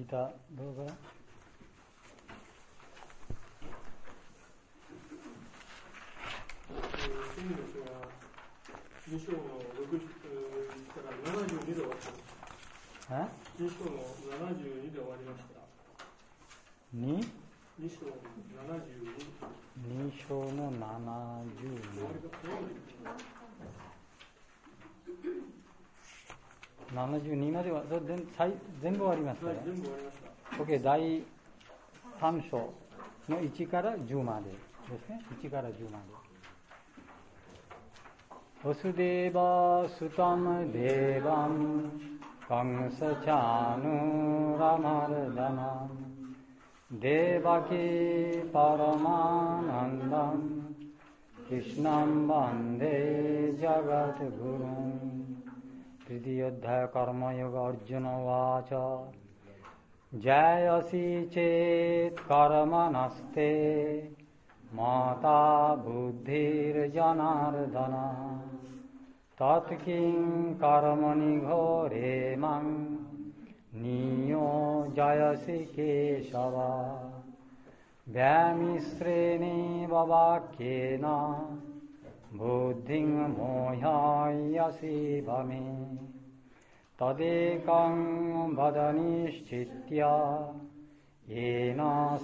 ターどうぞ。 天の書は2章の6から72で終わりました。2章の72で終わりました。2章の 72までは全部終わりましたね。 全部終わりました。 OK、第3章の1から10までですね。1から10まで。ワスデーバスタムデーバンカンサチャヌラマルダナデバキパラマナンダンクリシナンバンデジャガテグルンतृतीयोऽध्याय कर्मयोग अर्जुन उवाच जयसि चेत् कर्मणस्ते माता बुद्धिर्जनार्दन तत् किं कर्मणि घोरे मां नियोजयसि केशव व्यामिश्रेणेव वाक्येन बुद्धिं मोहायसि वमे तदेकं वद निश्चित्य येन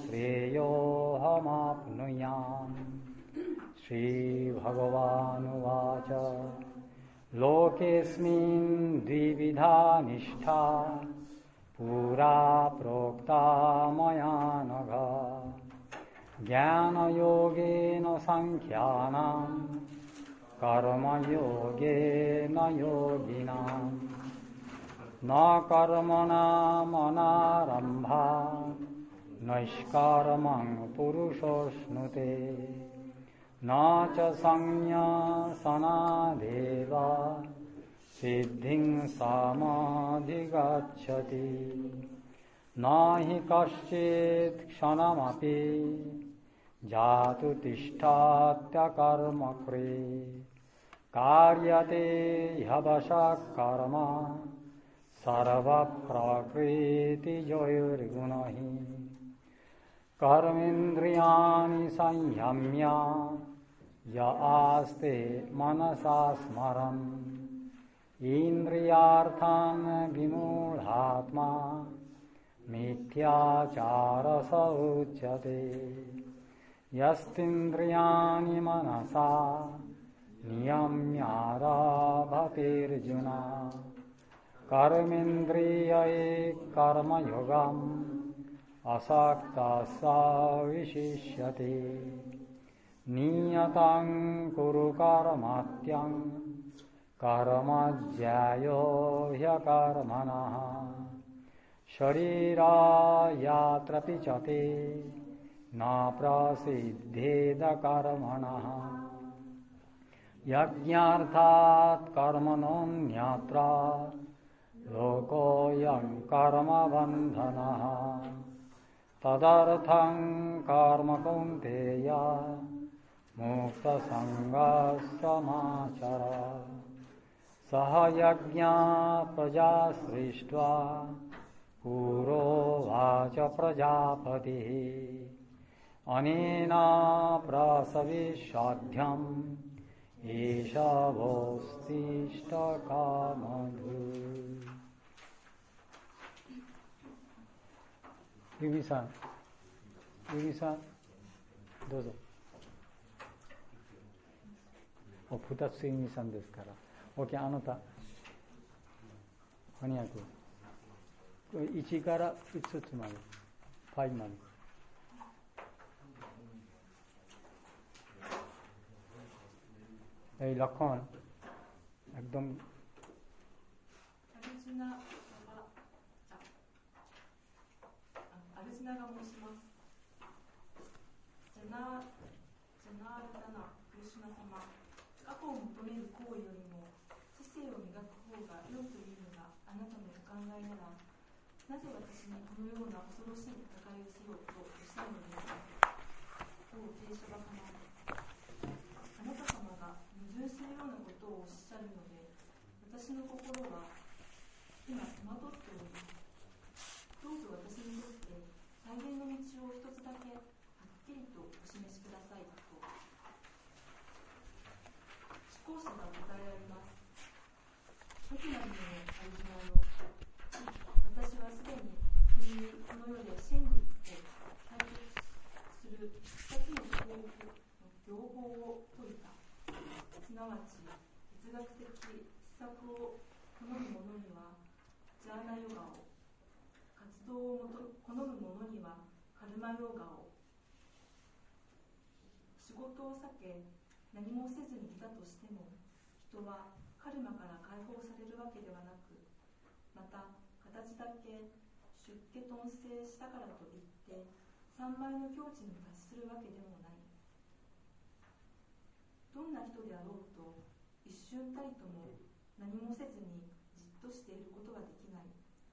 श्रेयोऽहमाप्नुयाम् श्रीभगवानुवाच लोकेऽस्मिन् द्विविधा निष्ठा पुरा प्रोक्ता मया नघ ज्ञानयोगेन साङ्ख्यानां कर्मयोगेन योगिनां न कर्मणामनारम्भात् नैष्कर्मं पुरुषोऽश्नुते न च संन्यासनादेव सिद्धिं सामाधिगच्छति न हि कश्चित् क्षणमपि जातु तिष्ठात्यकर्मकृत् कार्यते ह्यवशः कर्म सर्वप्रकृतिजोर्गुणैः कर्मेन्द्रियाणि संयम्य य आस्ते मनसा स्मरन् इन्द्रियार्थान् विमूढात्मा मिथ्याचारः स उच्यते यस्त्विन्द्रियाणि मनसा नियम्यारभतेऽर्जुन कर्मेन्द्रियै कर्मयोगम् असक्तः स विशिष्यते नियतं कुरु कर्मत्यं कर्म ज्यायो ह्यकर्मणः शरीरायात्रपि च ते न प्रसिद्धेद कर्मणः यज्ञार्थात् कर्मणोऽन्यत्र लोकोऽयं कर्मबन्धनः तदर्थं कर्म कौन्तेय मुक्तसङ्गः समाचर सह यज्ञा प्रजा सृष्ट्वा पुरोवाच प्रजापतिः अनेन प्रसविष्यध्यम् एष भोस्तिष्ठकामधु युगीさんどうぞ。2つユギさんですから。OK、あなた翻訳1から5つまで5までलखन एकदम アルジナが申します。ジャナールダナクリシュナ様、過去を求める行為よりも知性を磨く方が良いというのがあなたのお考えなら、なぜ私にこのような恐ろしい戦いをしようとおっしゃるのですか。王テーシャバ様、あなた様が矛盾するようなことをおっしゃるので、私の心は今戸惑っております。どうぞ私この世で真理を解決する2つの方法の両方を説いた。すなわち哲学的施策を好む者にはジャーナヨガを、活動を好む者にはカルマヨガを。仕事を避け何もせずにいたとしても、人はカルマから解放されるわけではなく、また形だけ出家頓生したからといって三昧の境地に達するわけでもない。どんな人であろうと一瞬たりとも何もせずにじっとしていることはできない。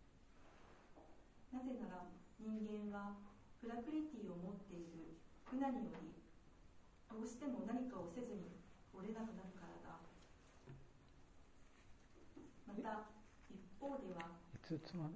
なぜなら人間はプラクリティを持っている苦難により、どうしても何かをせずに折れなくなるからだ。また一方では、 5つまで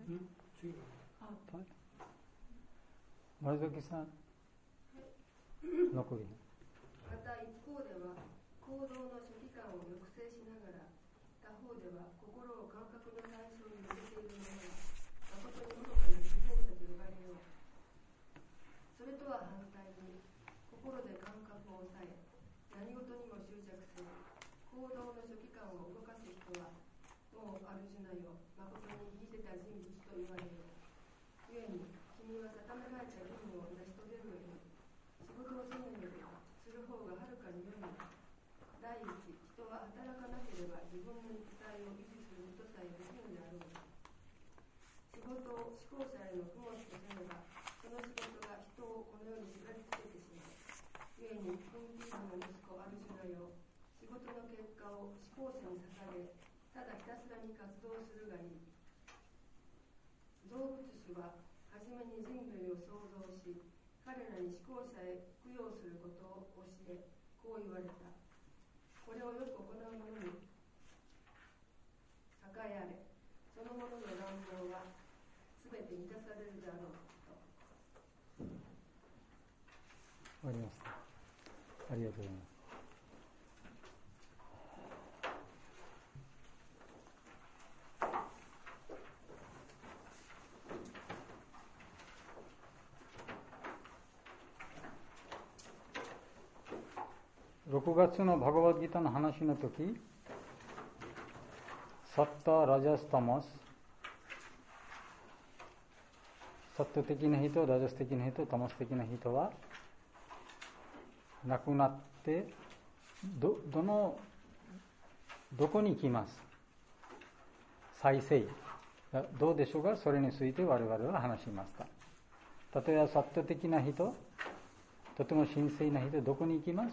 森崎さん残り。 また一方では、行動の初期感を抑制しながら、他方では心を感覚の対象に向けているものは誠に愚かな自然者と呼ばれよう。それとは反対に、心で感覚を抑え何事にも執着する行動の初期感を動かす人は、もうアルジュナよ、誠に秀でた人物と言われよう。故に君は定められた義務を成し遂げるより、仕事をせぬよりする方がはるかに良い。第一、人は働かなければ自分の肉体を維持することさえできるのであろう。仕事を思考者への供物とせねば、その仕事が人をこの世に縛り付けてしまう。故にクンティールの息子アルジュナよ、仕事の結果を思考者に捧げ、ただひたすらに活動するがいい。造物主ははじめに人類を創造し、彼らに思考者へ供養することを教え、こう言われた。これをよく行う者に栄えあれ。その者の願望はすべて満たされるであろうと。 終わりました。ありがとうございます。6月のバガバッドギターの話の時、サッタ、ラジャス、タマス、サッタ的な人、ラジャス的な人、タマス的な人は亡くなってどこに行きます。再生どうでしょうか。それについて我々は話しました。例えばサッタ的な人、とても神聖な人、どこに行きます。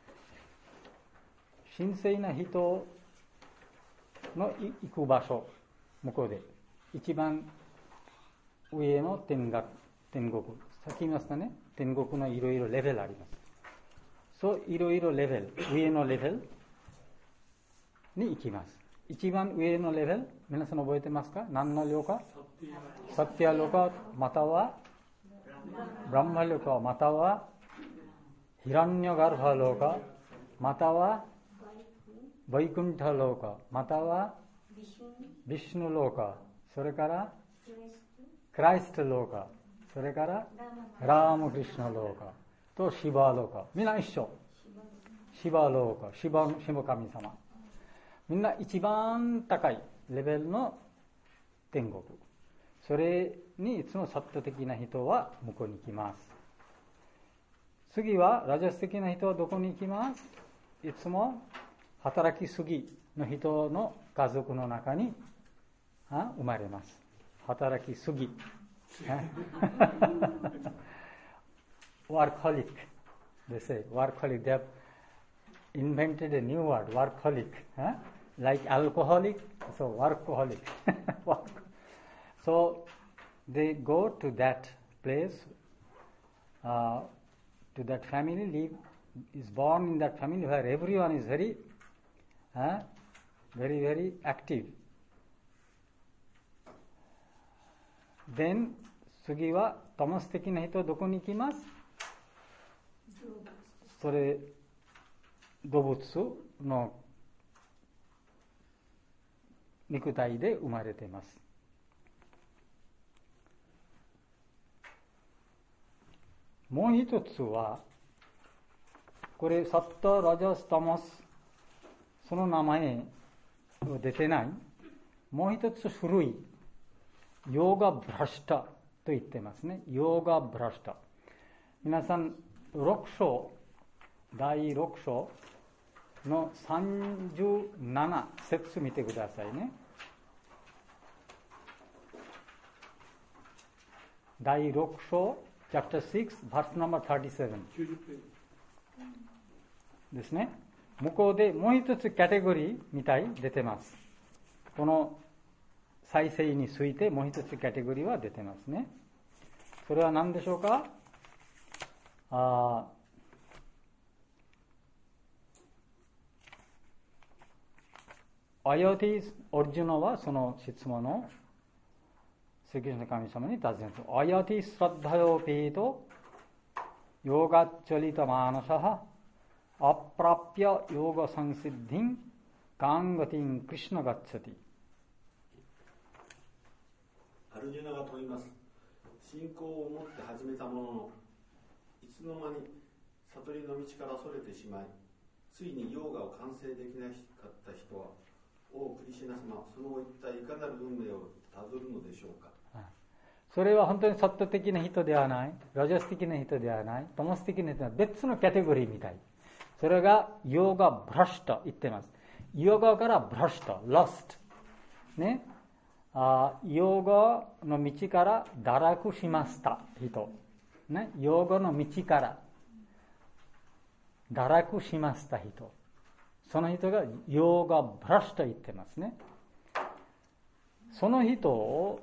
神聖な人の行く場所、向こうで一番上の天国、さっき言いましたね。天国のいろいろレベルあります。そういろいろレベル、上のレベルに行きます。一番上のレベル、皆さん覚えてますか。何の量か。サッティア量か、またはブランマ量か、またはヒランニャガルハ量か、またはバイクンタローカ、またはビシュヌローカ、それからクライストローカ、それからラーマクリシュナローカとシバローカ、みんな一緒。シバローカ、シバ神様、みんな一番高いレベルの天国。それにいつもサッタ的な人は向こうに行きます。次はラジャス的な人はどこに行きます。いつも働きすぎの人の家族の中に生まれます。働きすぎ。workaholic. They say workaholic. They have invented a new word, workaholic. Like alcoholic, so workaholic. So they go to that place, to that family, is born in that family where everyone is very very active. Then 次はタマス的な人はどこに行きます。それ動物の肉体で生まれています。 もう一つは、これ、サッタ、ラジャス、タマス、その名前は出てない。もう一つ古い、ヨーガブラシタと言ってますね。ヨーガブラシタ。皆さん、6章、第6章の37節見てくださいね。第6章、chapter 6, verse number 37ですね。向こうでもう一つカテゴリーみたい出てます。この再生についてもう一つカテゴリーは出てますね。それは何でしょうか。アヨティス・オルジュナはその質問をश्री कृष्ण神様に尋ねた。アヤティスラッダヨピートヨガチョリタマナシャハアプラピアヨガサンシッディンカンガティンクリシナガッチャティ。 アルジュナが問います。信仰を持って始めたもののいつの間に悟りの道からそれてしまい、ついにヨーガを完成できなかった人は、おクリシナ様、その後一体いかなる運命をたどるのでしょうか。 それは本当にサット的な人ではない、ラジャス的な人ではない、トモス的な人は別のカテゴリーみたい。それがヨーガブラシタ言ってます。ヨガからブラシタ、ラスト。ね。ヨガの道から堕落しました人。ね。ヨガの道から堕落しました人。その人がヨガブラシタ言ってますね。その人を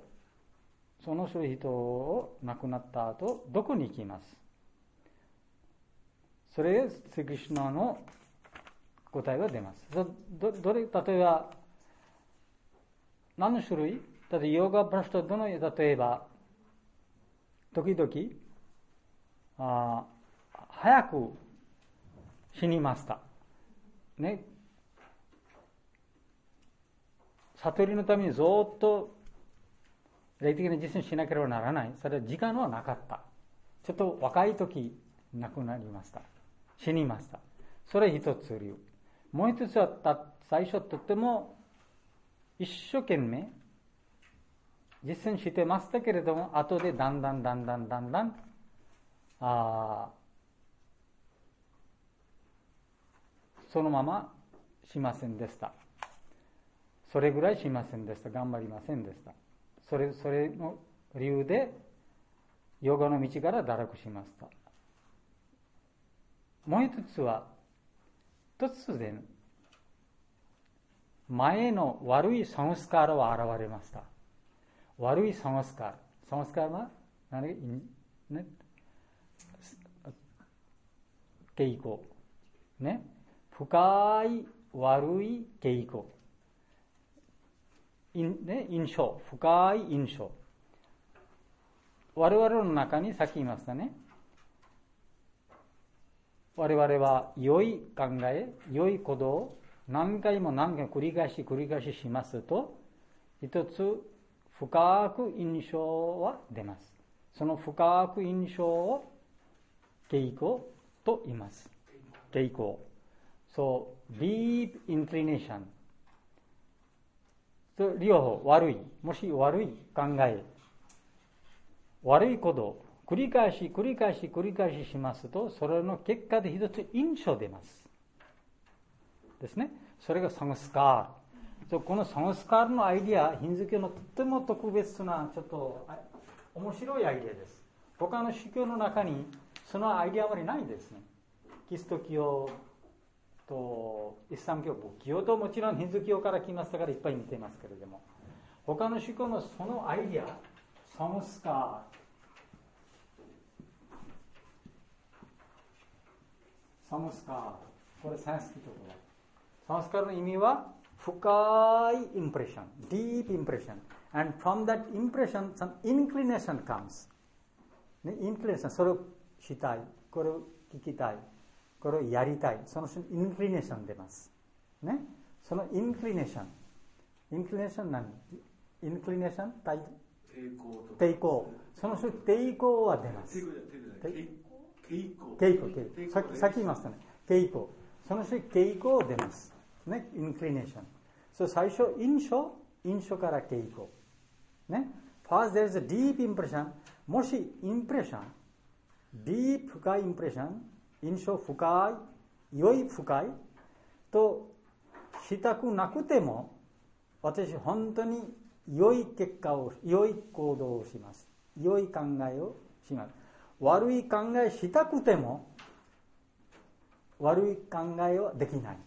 亡くなった後、どこに行きます？それで、スリクリシュナの答えが出ます。例えば、何の種類？例えば、ヨガブラシタどの、例えば、時々、早く死にました。ね。悟りのためにずっと霊的な実践しなければならない。それは時間はなかった。ちょっと若い時亡くなりました。死にました。それ一つ理由。もう一つは最初とっても一生懸命実践してましたけれども、後でだんだんそのまましませんでした。それぐらいしませんでした。頑張りませんでした。それの理由でヨガの道から堕落しました。もう一つは突然前の悪いサンスカーラは現れました。悪いサンスカーラ。サンスカーラは何？ね、傾向。ね。深い悪い傾向。印象。深い印象。我々の中にさっき言いましたね。我々は良い考え、良いことを何回も繰り返ししますと、一つ深く印象は出ます。その深く印象を傾向と言います。傾向。So, deep inclination。両方、悪い。もし悪い考え、悪いことを繰り返ししますと、それの結果で一つ印象出ます。ですね。それがサンスカール。このサンスカールのアイディア、ヒンズー教のとっても特別な、ちょっと面白いアイディアです。他の宗教の中にそのアイディアあまりないですね。キリスト教とイスラム教、仏教ともちろんヒンズー教から来ましたからいっぱい見てますけれども、他の宗教のそのアイディア、サンスカール。サムスカール。これサンスキット語。サンスカールの意味は深いインプレッション、deep impression. And from that impression, some inclination comes. ね、インクリネーション、それをしたい、これを聞きたい、これをやりたい、そのインクリネーション出ます。ね、そのインクリネーション何？インクリネーション抵抗。その抵抗は出ます。 さっき言いましたね。傾向。その人傾向出ます。ね、インクリネーション。最初、印象から傾向。ね。First there is a deep impression. もし、インプレッション、deep 深いインプレッション、印象深い、良い深いとしたくなくても、私本当に良い行動をします。良い考えをします。悪い考えしたくても、悪い考えはできない。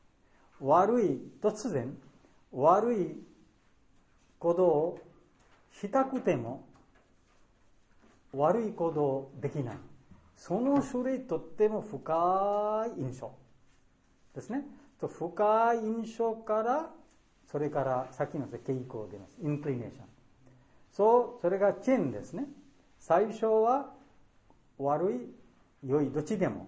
突然、悪い行動をしたくても、悪い行動できない。その種類とっても深い印象ですね。深い印象から、それからさっきの傾向出ます。インクリネーション。それがチェーンですね。最初は悪い、良い、どっちでも。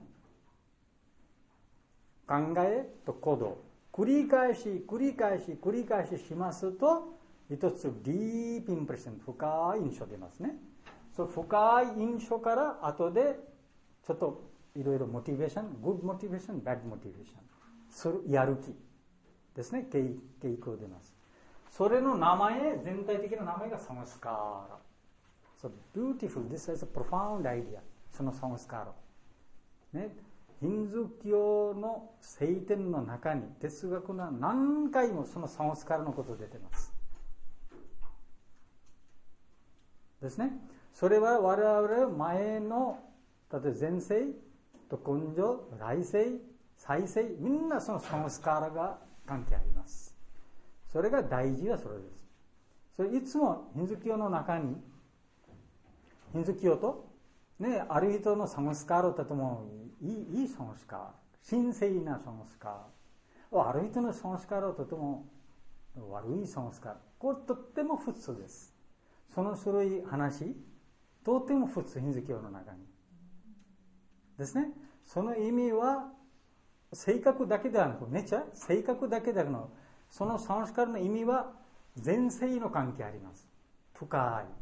考えと行動。繰り返ししますと、一つディープインプレッション、深い印象出ますね。深い印象から後でちょっといろいろモチベーション、グッドモチベーション、バッドモチベーション、やる気ですね、傾向出ます。それの名前、全体的な名前がサムスカーラ。So beautiful, this is a profound idea. そのサムスカーラ。ね、ヒンズー教の聖典の中に哲学の何回もそのサムスカーラのこと出てます。ですね。それは我々前の、例えば前世と根性、来世、再世、みんなそのサムスカーラが関係あります。それが大事はそれです。それいつもヒンズー教の中に、ヒンズー教と、ね、ある人のサムスカーラとてもいいサムスカーラ、神聖なサムスカーラ、ある人のサムスカーラとても悪いサムスカーラ、これとっても普通です。その種類話、とても普通、ヒンズー教の中に。ですね。その意味は、性格だけではなく、性格だけではなく、そのサムスカーラの意味は、前世の関係あります。深い。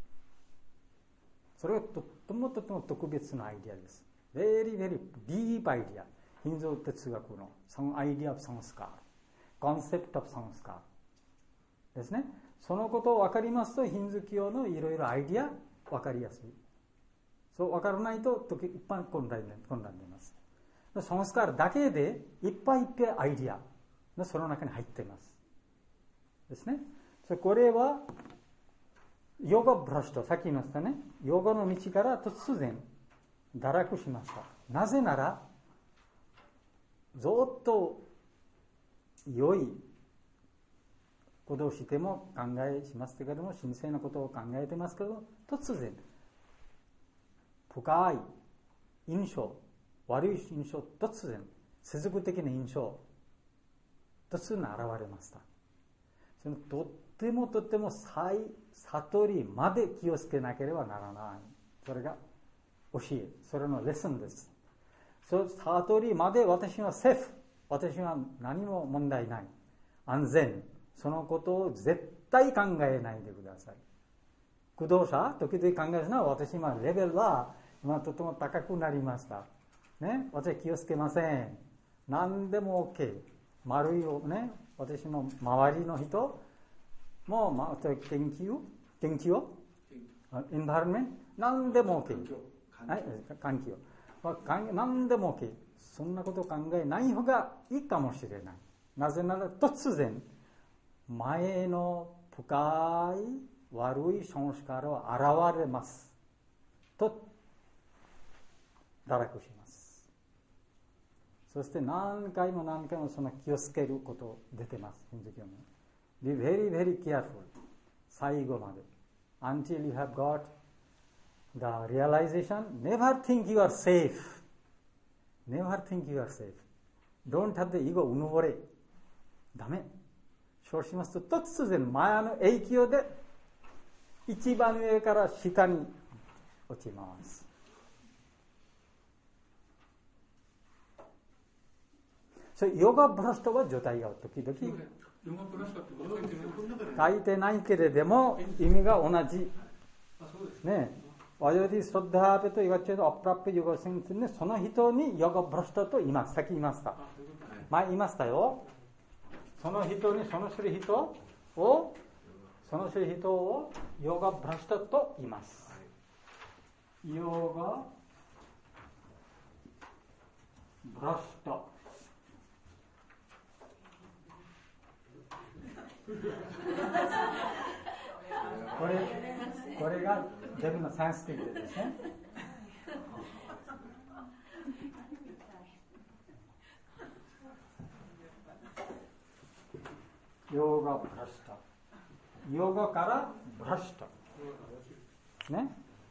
それはとても特別なアイディアです。very, very deep idea。ヒンズー哲学のそのアイディアof サムスカーラ。コンセプト of サムスカーラ。ですね。そのことを分かりますと、ヒンズー教のいろいろアイディア、分かりやすい。そう分からないと、一般混乱出ます。サムスカーラだけで、いっぱいアイディアがその中に入っています。ですね。これは、ヨガブラシと、さっき言いましたね。ヨガの道から突然、堕落しました。なぜなら、ずっと良いことをしても考えしますけれども、神聖なことを考えてますけど、突然、深い印象、悪い印象、突然、世俗的な印象、突然現れました。そのとっても悟りまで気をつけなければならない。それが教え、それのレッスンです。悟りまで私はセーフ。私は何も問題ない。安全。そのことを絶対考えないでください。駆動者、時々考えるのは私今レベルは今とても高くなりました。ね、私気をつけません。何でも OK。丸いをね、私の周りの人も、研究、エンバーメント、何でも OK。環境。何でも OK。そんなことを考えない方がいいかもしれない。なぜなら突然、前の深い悪いサムスカーラは現れます。と、堕落します。そして何回もその気をつけること出てます。ヒンズー教の。Be very, very careful. 最後まで。Until you have got the realization, never think you are safe. Never think you are safe. Don't have the ego うぬぼれ。ダメ。そうしますと、突然、マヤの影響で、一番上から下に落ちます。それヨガブラストは状態が時々書いてないけれども意味が同じね。 어디 श्रद्धापे도 이것저것 어프라페 요거생인데 その人にヨガブラシタと言います。さっき言いました。前言いましたよ。その人にそのする人をヨガブラシタと言います。ヨガブラシタ。これが全部のサンスクリットですね。ヨガブラシタ。ヨガからブラシタ。ね。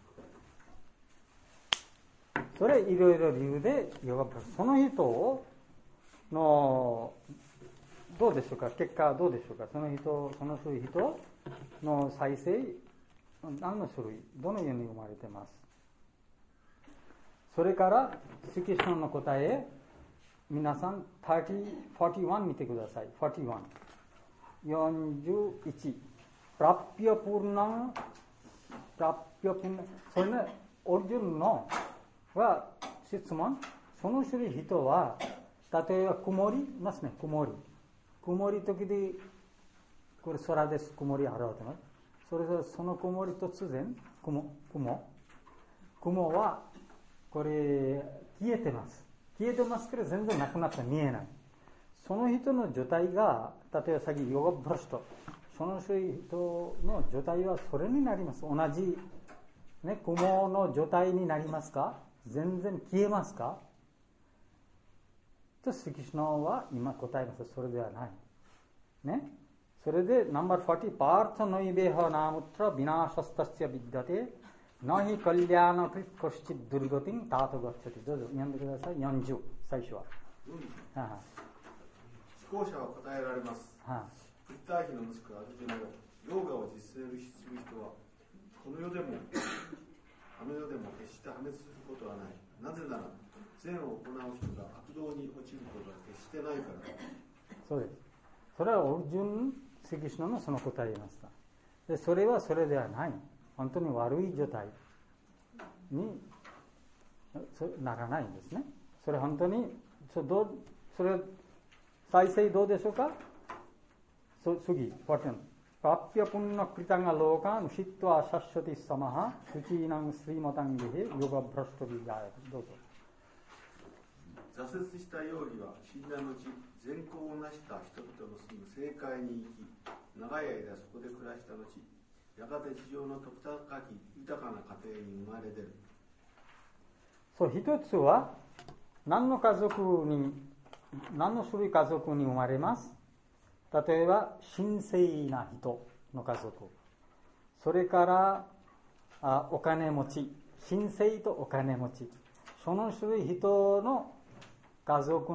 それいろいろ理由でヨガブラシタ。その人のどうでしょうか、結果はどうでしょうか。そのそういう人の再生、何の種類、どのように生まれてます。それからスキションの答え、皆さん41見てください。41プラピアプーナン、それね、オリジンのは質問、その種類人は例えば曇りますね。曇り時でこれ空です。曇りあるわけね。それでその曇り突然雲はこれ消えてますけど全然なくなって見えない。その人の状態が例えばさっきヨガブラシとその人の状態はそれになります。同じね雲の状態になりますか。全然消えますかとスリキシュナは今答えます。それではないね。それでナンバー40パータノイベハナムトラビナシャスタスヤビッダテナヒカリャナクリッコシチドゥルゴティンタートガッチャティ。どうぞ読んでください。40最初は、 思考者は答えられます。ブッダーヒの息子アルジュナがヨーガを実践する人はこの世でもあの世でも決して破滅することはない。なぜなら善を行う人が悪道に落ちることは決してないから。 そうです。それはオルジュンスキシュナのその答えを言いました。でそれはそれではない。本当に悪い状態にならないんですね。それ本当にそれ再生どうでしょうか。次パッピャプンナクリタンガローカンシットアシャッシャティサマハシュチーナンスリマタンゲヘヨガブラシトビガヤ。どうぞ。 挫折した容疑は死んだ後善行を成した人々の住む正界に行き長い間そこで暮らした後やがて地上の徳高き豊かな家庭に生まれ出る。 そう、一つは何の種類家族に生まれます。例えば神聖な人の家族、それからお金持ち、神聖とお金持ち、その種類人の家族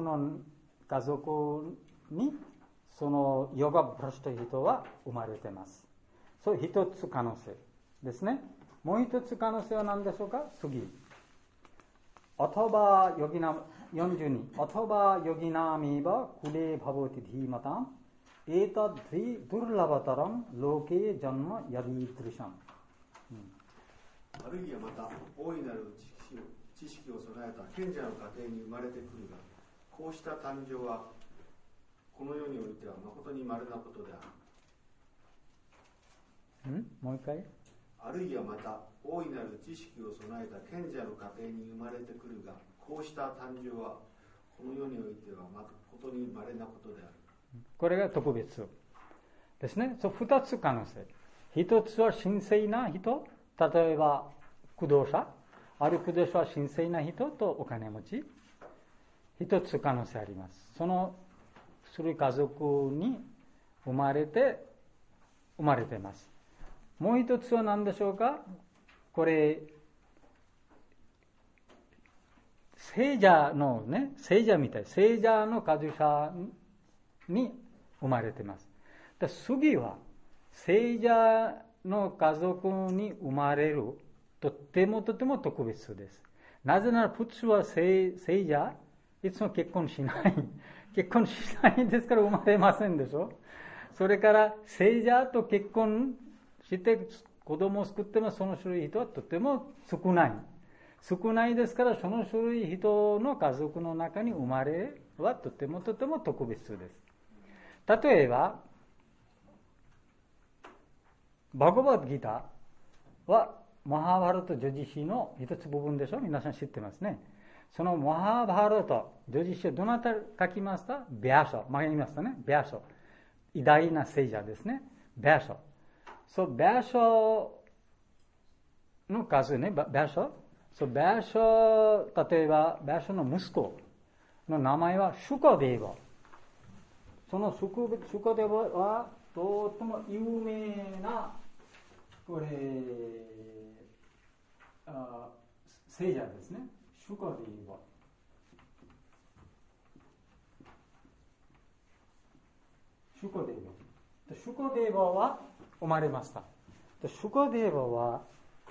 にそのヨガブラシという人は生まれています。そう一つ可能性ですね。もう一つ可能性は何でしょうか。次アトバヨギナ42アトバヨギナミバクレバボティディマタンエタドゥルラバタランロケジャンマヤディトリシャン。 あるいはまた大いなる知識を備えた賢者の家庭に生まれてくるが、こうした誕生はこの世においては誠に稀なことである。 もう一回。 あるいはまた大いなる知識を備えた賢者の家庭に生まれてくるが、こうした誕生はこの世においては誠に稀なことである。 これが特別ですね。そう2つ可能性。一つは神聖な人、例えば駆動者、ある駆動者は神聖な人とお金持ち、一つ可能性あります。その種類家族に生まれています。もう一つは何でしょうか。これ聖者のね、聖者みたい、聖者の家族者に生まれています。次は聖者の家族に生まれるとても特別です。なぜなら普通は聖者いつも結婚しないですから生まれませんでしょ。それから聖者と結婚して子供を救ってもその種類人はとても少ない。少ないですから、その種類人の家族の中に生まれはとても特別です。例えば、バガバッドギターはマハバラタ叙事詩の一つ部分でしょ。皆さん知ってますね。そのマハバラタ叙事詩をどなた書きました？ヴィャサ。前に言いましたね。ヴィャサ。偉大な聖者ですね。ヴィャサ。そう、ヴィャサの数ね、ヴィャサ。そう、ヴィャサ、例えば、ヴィャサの息子の名前はシュカデーバ。そのシュカデーバは、とても有名な、これ、聖者ですね。シュカデーバ。シュカデーバ。シュカデーバは生まれました。シュカデーバは、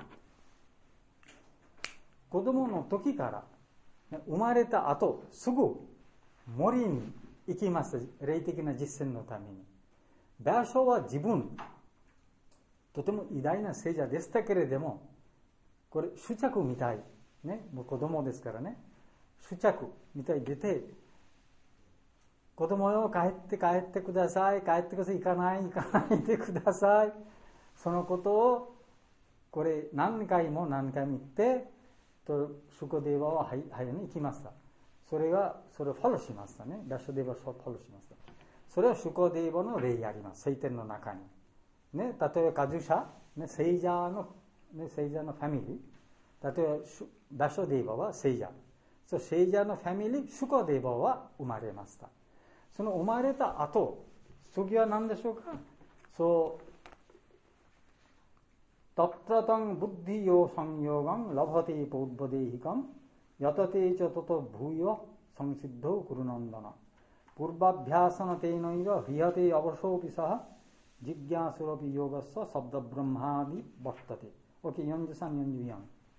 子供の時から生まれた後すぐ森に行きました。霊的な実践のために。ヴィャサは自分とても偉大な聖者でしたけれども、これ執着みたいね、もう子供ですからね、執着みたい出て、子供よ帰ってください、帰ってください、行かないでください。そのことをこれ何回も言ってとシュカデーバは早に行きました。それをフォローしましたね。ヴィャサデーバをフォローしました。それはシュカデーバの例あります。聖典の中に。ね、例えばカジュシャ、ね、聖者のファミリー。例えばヴィャサデーバは聖者。そう、聖者のファミリー、シュカデーバは生まれました。その生まれた後、次は何でしょうか。そう、タッタタンブッディヨーサンヨーガンラバティポッバディヒカンヤタテイチョトトブーヨサンシッドクルナンダナプルバビャサナテイノイラヴィハテイアバショーピサハジッギャスロビヨガササブダブラムハディバッタテ。 OK、 43、44。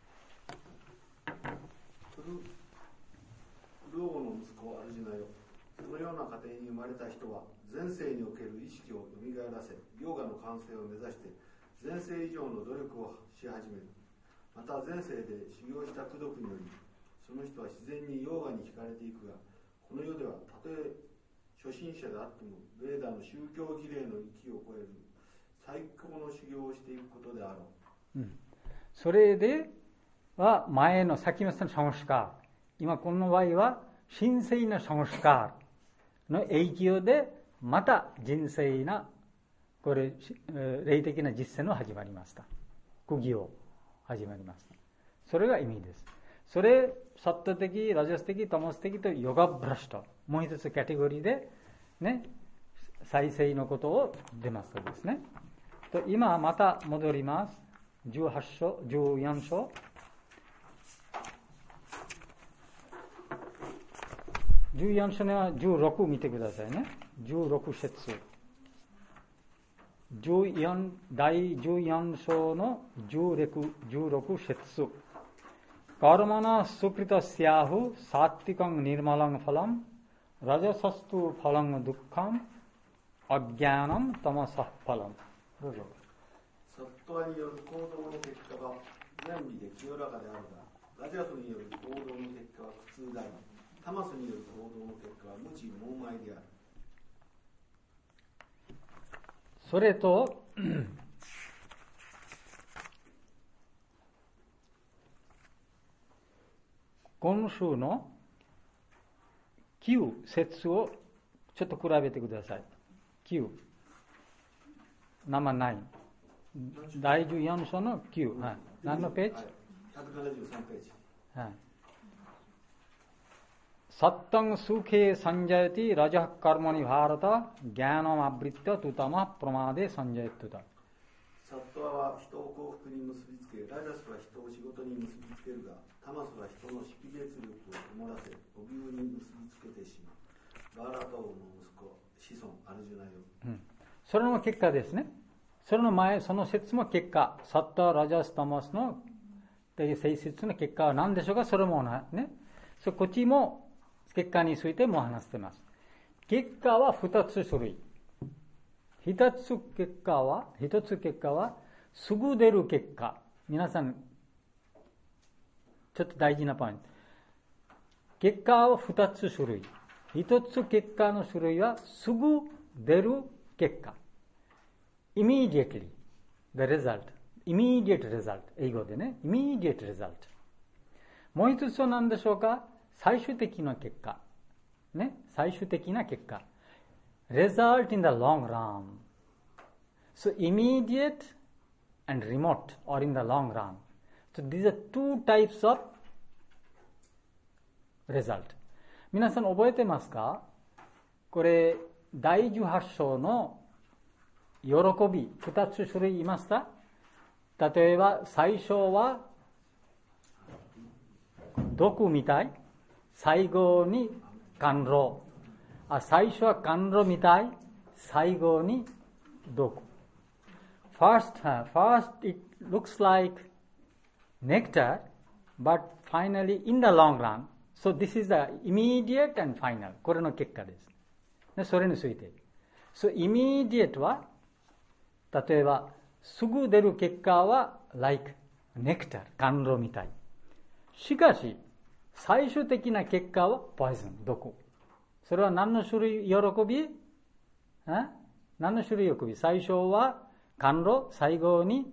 ルオの息子アルジュナよ、そのような家庭に生まれた人は前世における意識を蘇らせ、ヨガの完成を目指して前世以上の努力をし始める。また前世で修行した功徳により、その人は自然にヨガに惹かれていくが、この世ではたとえ初心者であってもベーダの宗教儀礼の域を超える最高の修行をしていくことであろう。 それでは前のさっきのサンスカー、今この場合は神聖なサンスカーの影響でまた人生なこれ霊的な実践の始まりました。苦行始まりました。それが意味です。それサット的、ラジャス的、タマス的とヨガブラシト、もう一つカテゴリーでね、再生のことを出ますとですね。と今また戻ります。18章、14章。14章には16見てくださいね。16節。第14章の16節。カルマナスクリタスヤフサッティカンニルマランファランラジャサストファランドゥッカンアギャナンタマサファラン。どうぞ。 サットワによる行動の結果は善美で清らかであるが、ラジャスによる行動の結果は苦痛であり、タマスによる行動の結果は無知猛昧である。 それと今週の9節をちょっと比べてください。9、ナンバー9、第14章の9、はい、何のページ？ 173ページ。 はい。サッタンスケサンジャイティラジャカルマニバーラタギャナマブリッタトゥタマプラマデサンジャイトゥタ。 サットワは人を幸福に結びつけ、ラジャスは人を仕事に結びつけるが、タマスは人の識別力を灯らせ、おびゅうに結びつけてしまう。バーラタ王の息子、子孫アルジュナよ。 それの結果ですね。それの前、その説も結果、サッタ、ラジャス、タマスの性質の結果は何でしょうか。それもね、こっちも結果についても話しています。結果は2つ種類。一つ結果はすぐ出る結果。皆さん、ちょっと大事なポイント。結果は2つ種類。1つ結果の種類はすぐ出る結果。immediately, the result. immediate result. 英語でね。immediate result. もう一つは何でしょうか？最終的な結果。ね。最終的な結果。result in the long run. So immediate and remote or in the long run. So these are two types of result. 皆さん覚えてますか？これ、第18章の喜び、2つ種類いました？例えば、最初は毒みたい。最後に甘露。最初は甘露みたい。最後に毒。First it looks like nectar, but finally in the long run, so this is the immediate and final. これの結果です。それについて。So immediate は、例えば、すぐ出る結果は like nectar、甘露みたい。しかし、最終的な結果は poison、毒。それは何の種類喜び？何の種類喜び？最初は甘露、最後に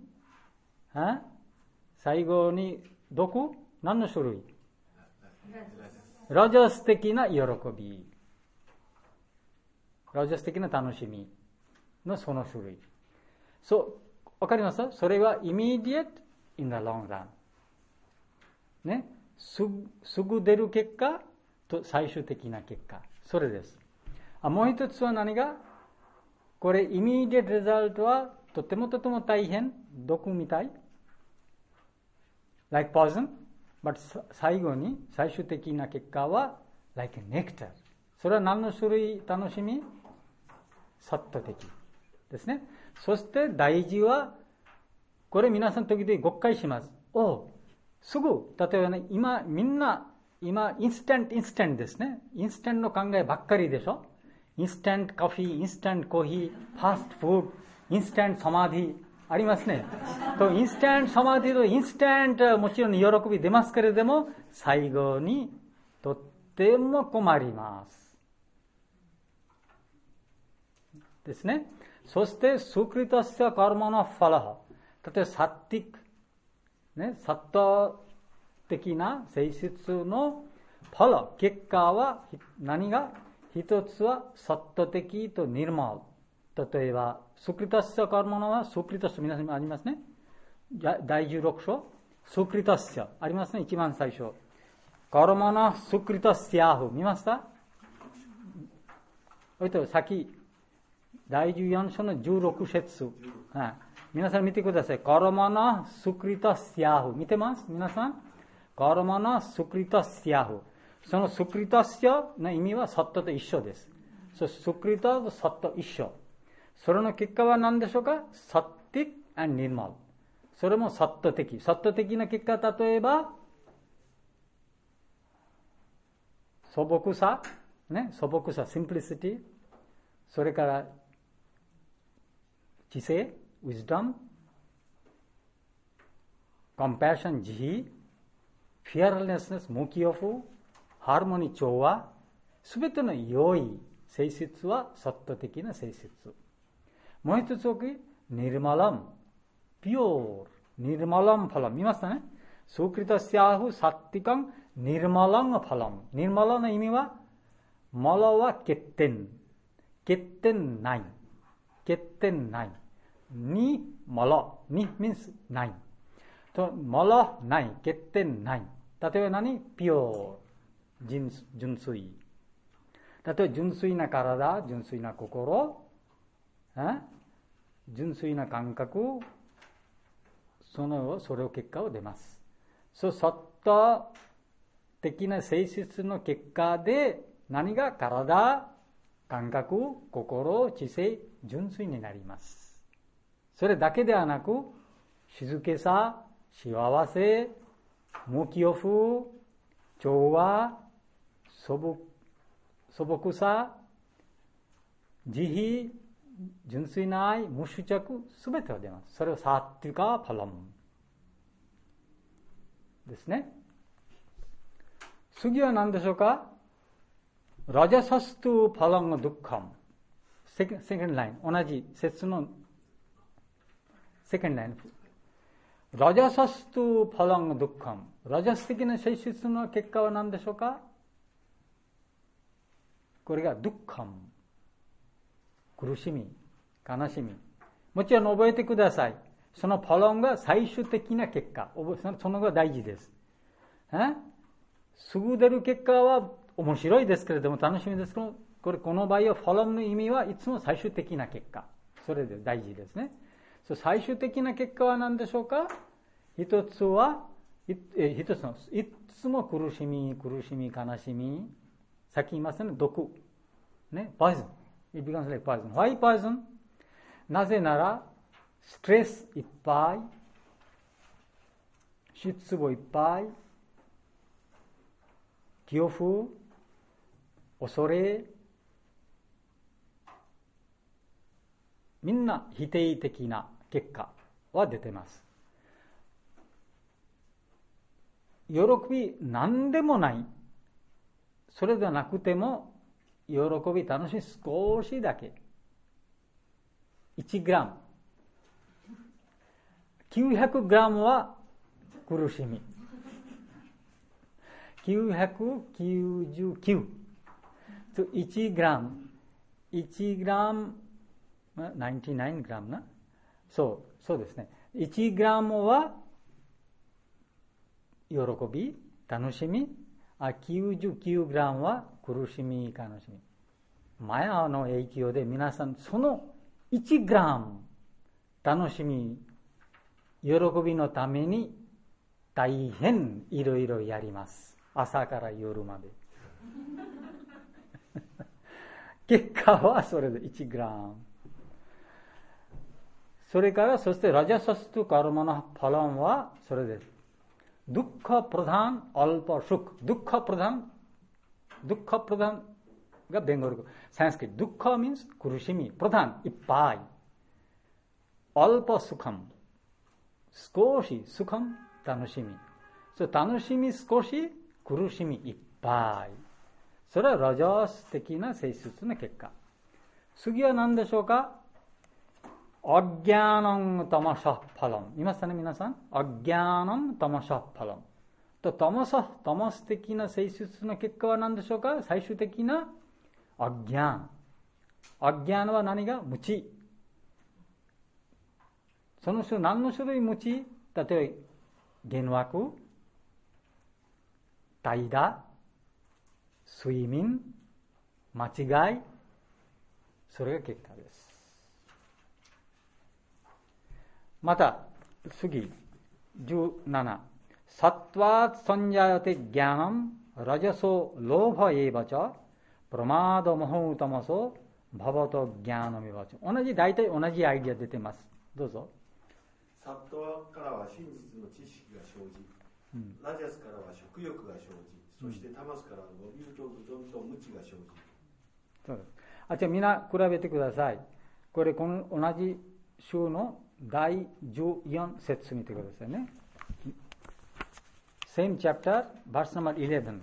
毒？何の種類？ロジャス的な喜び。ロジャス的な楽しみのその種類。わかります？それは immediate in the long run。ね。すぐ出る結果と最終的な結果。それです。もう一つは何が？これ、immediate result はとても大変。毒みたい。like poison。but 最終的な結果は like nectar。それは何の種類楽しみ？サット的ですね。そして大事は、これ皆さん時々誤解します。すぐ、例えばね、みんな、インスタントですね。インスタントの考えばっかりでしょ。インスタントカフェ、インスタントコーヒー、ファストフード、インスタントサマディ、ありますね。と、インスタントサマディとインスタントもちろん喜び出ますけれども、最後にとっても困ります。ですね。そして、スクリタスヤカルマのファラハ。例えば、サッティック。ね、サット的な性質のファラ、結果は何が？一つはサット的とニルマル。例えば、スクリタスヤカルマのは、スクリタス皆さんありますね。第16章。スクリタスヤ。ありますね、一番最初。カルマナスクリタスヤフ。見ました？さっき、第14章の16節。皆さん見てください。カルマナスクリタスヤフ。見てます皆さん？カルマナスクリタスヤフ。そのスクリタスヤの意味はサットと一緒です。スクリタとサット一緒。それの結果は何でしょうか？サッティック&ニルマル。それもサット的。サット的な結果、例えば、素朴さ、シンプリシティ。それから、知性、wisdom、compassion、慈悲、fearlessness、無気力、ハーモニー、調和、すべての良い性質はサット的な性質。もう一つ大きい、ニルマラム、ピュー、ニルマラムファラム。見ましたね。スクリタスヤフ、サッティカン、ニルマラムファラム。ニルマラの意味は、マラは欠点。欠点ない。欠点ない。に、マラ。に means ない。と、マラない。欠点ない。例えば何？ピュー、純粋。例えば純粋な体、純粋な心、純粋な感覚、それ結果を出ます。サット的な性質の結果で何が体、感覚、心、知性、純粋になります。それだけではなく、静けさ、幸せ、無気力、調和、素朴さ、慈悲、 純粋な愛、無執着、すべてが出ます。それをサッティカパラムですね。次は何でしょうか。ラジャサストパランガドゥッカム。セカンドライン。同じ節のセカンドライン。ラジャサストパランガドゥッカム。ラジャス的な性質の結果は何でしょうか。これがドゥッカム。苦しみ、悲しみ。もちろん覚えてください。そのパランが最終的な結果。そのが大事です。すぐ出る結果は面白いですけれども、楽しみですけど、この場合はファラムの意味はいつも最終的な結果。それで大事ですね。最終的な結果は何でしょうか。一つの、いつも苦しみ、悲しみ。さっき言いましたね、毒。ね、poison. It becomes like poison. Why poison? なぜなら、ストレスいっぱい、失望いっぱい、恐怖、恐れ、みんな否定的な結果は出てます。喜び何でもない。それではなくても、喜び楽しみ少しだけ。1グラム。900グラムは苦しみ。999。1グラム。1グラム、99グラムな。そうですね。1グラムは喜び、楽しみ。99グラムは苦しみ、悲しみ。マヤの影響で皆さん、その1グラム、楽しみ、喜びのために大変いろいろやります。朝から夜まで。結果はそれで1グラム。それから、そしてラジャサストカルマのパランはそれです。ドゥッカプラダン、アルパシュク。ドゥッカプラダンが弁語力。サンスクリット。ドゥッカ means 苦しみ。プラダン、いっぱい。アルパスカム。少し、スカム、楽しみ。楽しみ少し、苦しみいっぱい。それはラジャス的な性質の結果。次は何でしょうか。アッギャーナンタマシャパラン。いましたね、皆さん。アッギャーナンタマシャパラン。タマス的な性質の結果は何でしょうか。最終的なアッギャーン。アッギャーンは何が無知。その種何の種類無知。例えば幻惑、怠惰、睡眠、間違い。それが結果です。また次17。サットワーサンジャヤテギャナムラジャソローバエバチャプラマードモホウタマソババトギャナミバチャ。大体同じアイディア出てます。どうぞ。 サットワからは真実の知識が生じ、ラジャスからは食欲が生じ、そしてタマスからは伸びると愚鈍と無知が生じ。 そうです。じゃあみんな比べてください。これこの同じ章の第14節見てくださいね。Same chapter, verse number 11.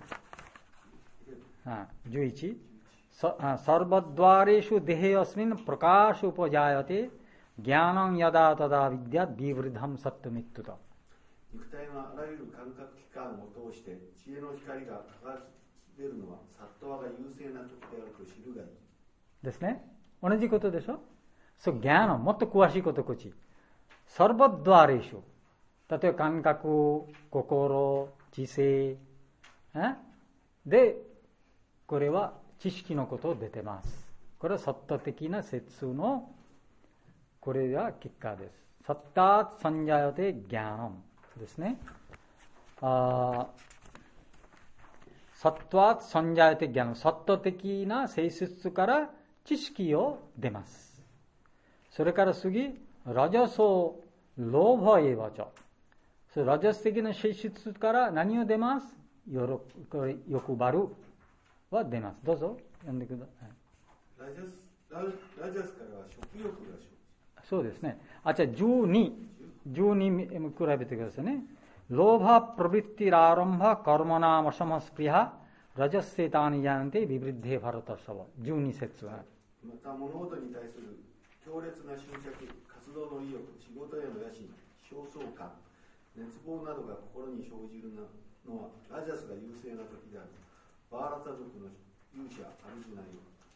11. सर्वद्वारेषु देहे अस्मिन् प्रकाश उपजायते ज्ञानं यदा तदा विद्यात् विवृद्धं सत्यमित्युत. 肉体のあらゆる感覚器官を通して知恵の光が輝き出るのはサットワが優勢な時であると知るがいい。 ですね。同じことでしょ。そう、ギャナ、もっと詳しいことこっち。サルバッドアレーシュ。例えば感覚、心、知性。で、これは知識のことを出てます。これはサッタ的な説の、これが結果です。サッターサンジャヨテギャナムですね。サッターサンジャヨテギャナム。サッタ的な性質から知識を出ます。それから次、ラジャソローバエバチャ。そのラジャス的な性質から何を出ます？欲張るは出ます。どうぞ読んでください。 ラジャスラジャスからは食欲が生じ。 そうですね。じゃあ12比べてくださいね。ローバプロビッティラーランバカルマナマシャマスプリハラジャスセタニヤンテビブリッデーファラタサワ12節は。 また物事に対する強烈な執着、活動の意欲、仕事への野心、焦燥感、熱望などが心に生じるのはラジャスが優勢な時である。バーラタ族の勇者アルジュナ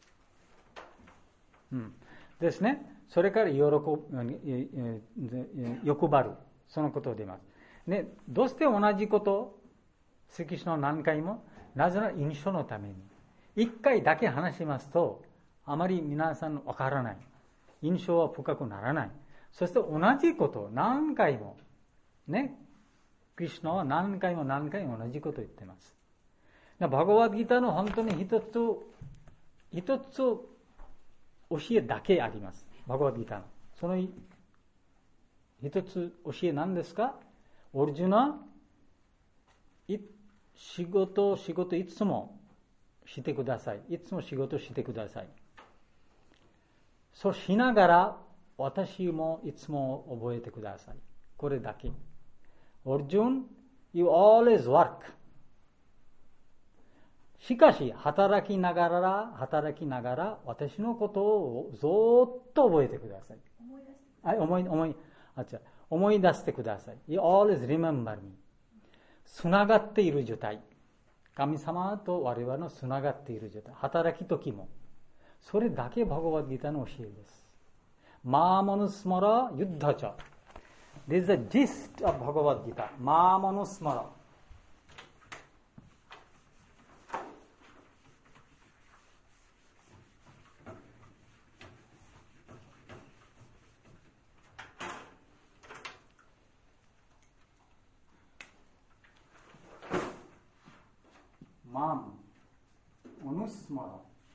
イですね。それから欲張る、そのことを出ます。ね、どうして同じことをキリストの何回も、なぜなら印象のために。一回だけ話しますと、あまり皆さんわからない。印象は深くならない。そして同じことを何回も、ね、キリストは何回も同じことを言っています。バガバッドギターの本当に一つ教えだけあります。バガバッドギターの。その一つ教え何ですか？オリジナ仕事いつもしてください。いつも仕事してください。そうしながら私もいつも覚えてください。これだけ。Arjun, you always work. しかし働きながら私のことをずっと覚えてください。思い出してください。You always remember me. つながっている状態。神様と我々のつながっている状態。働き時も。それだけバガバッドギターの教えです。マーマヌスマラユッダチャ。This is the gist of Bhagavad Gita. マーマヌスマラ。マン、オヌスマラ。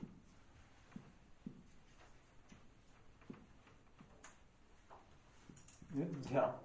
ユッジャ。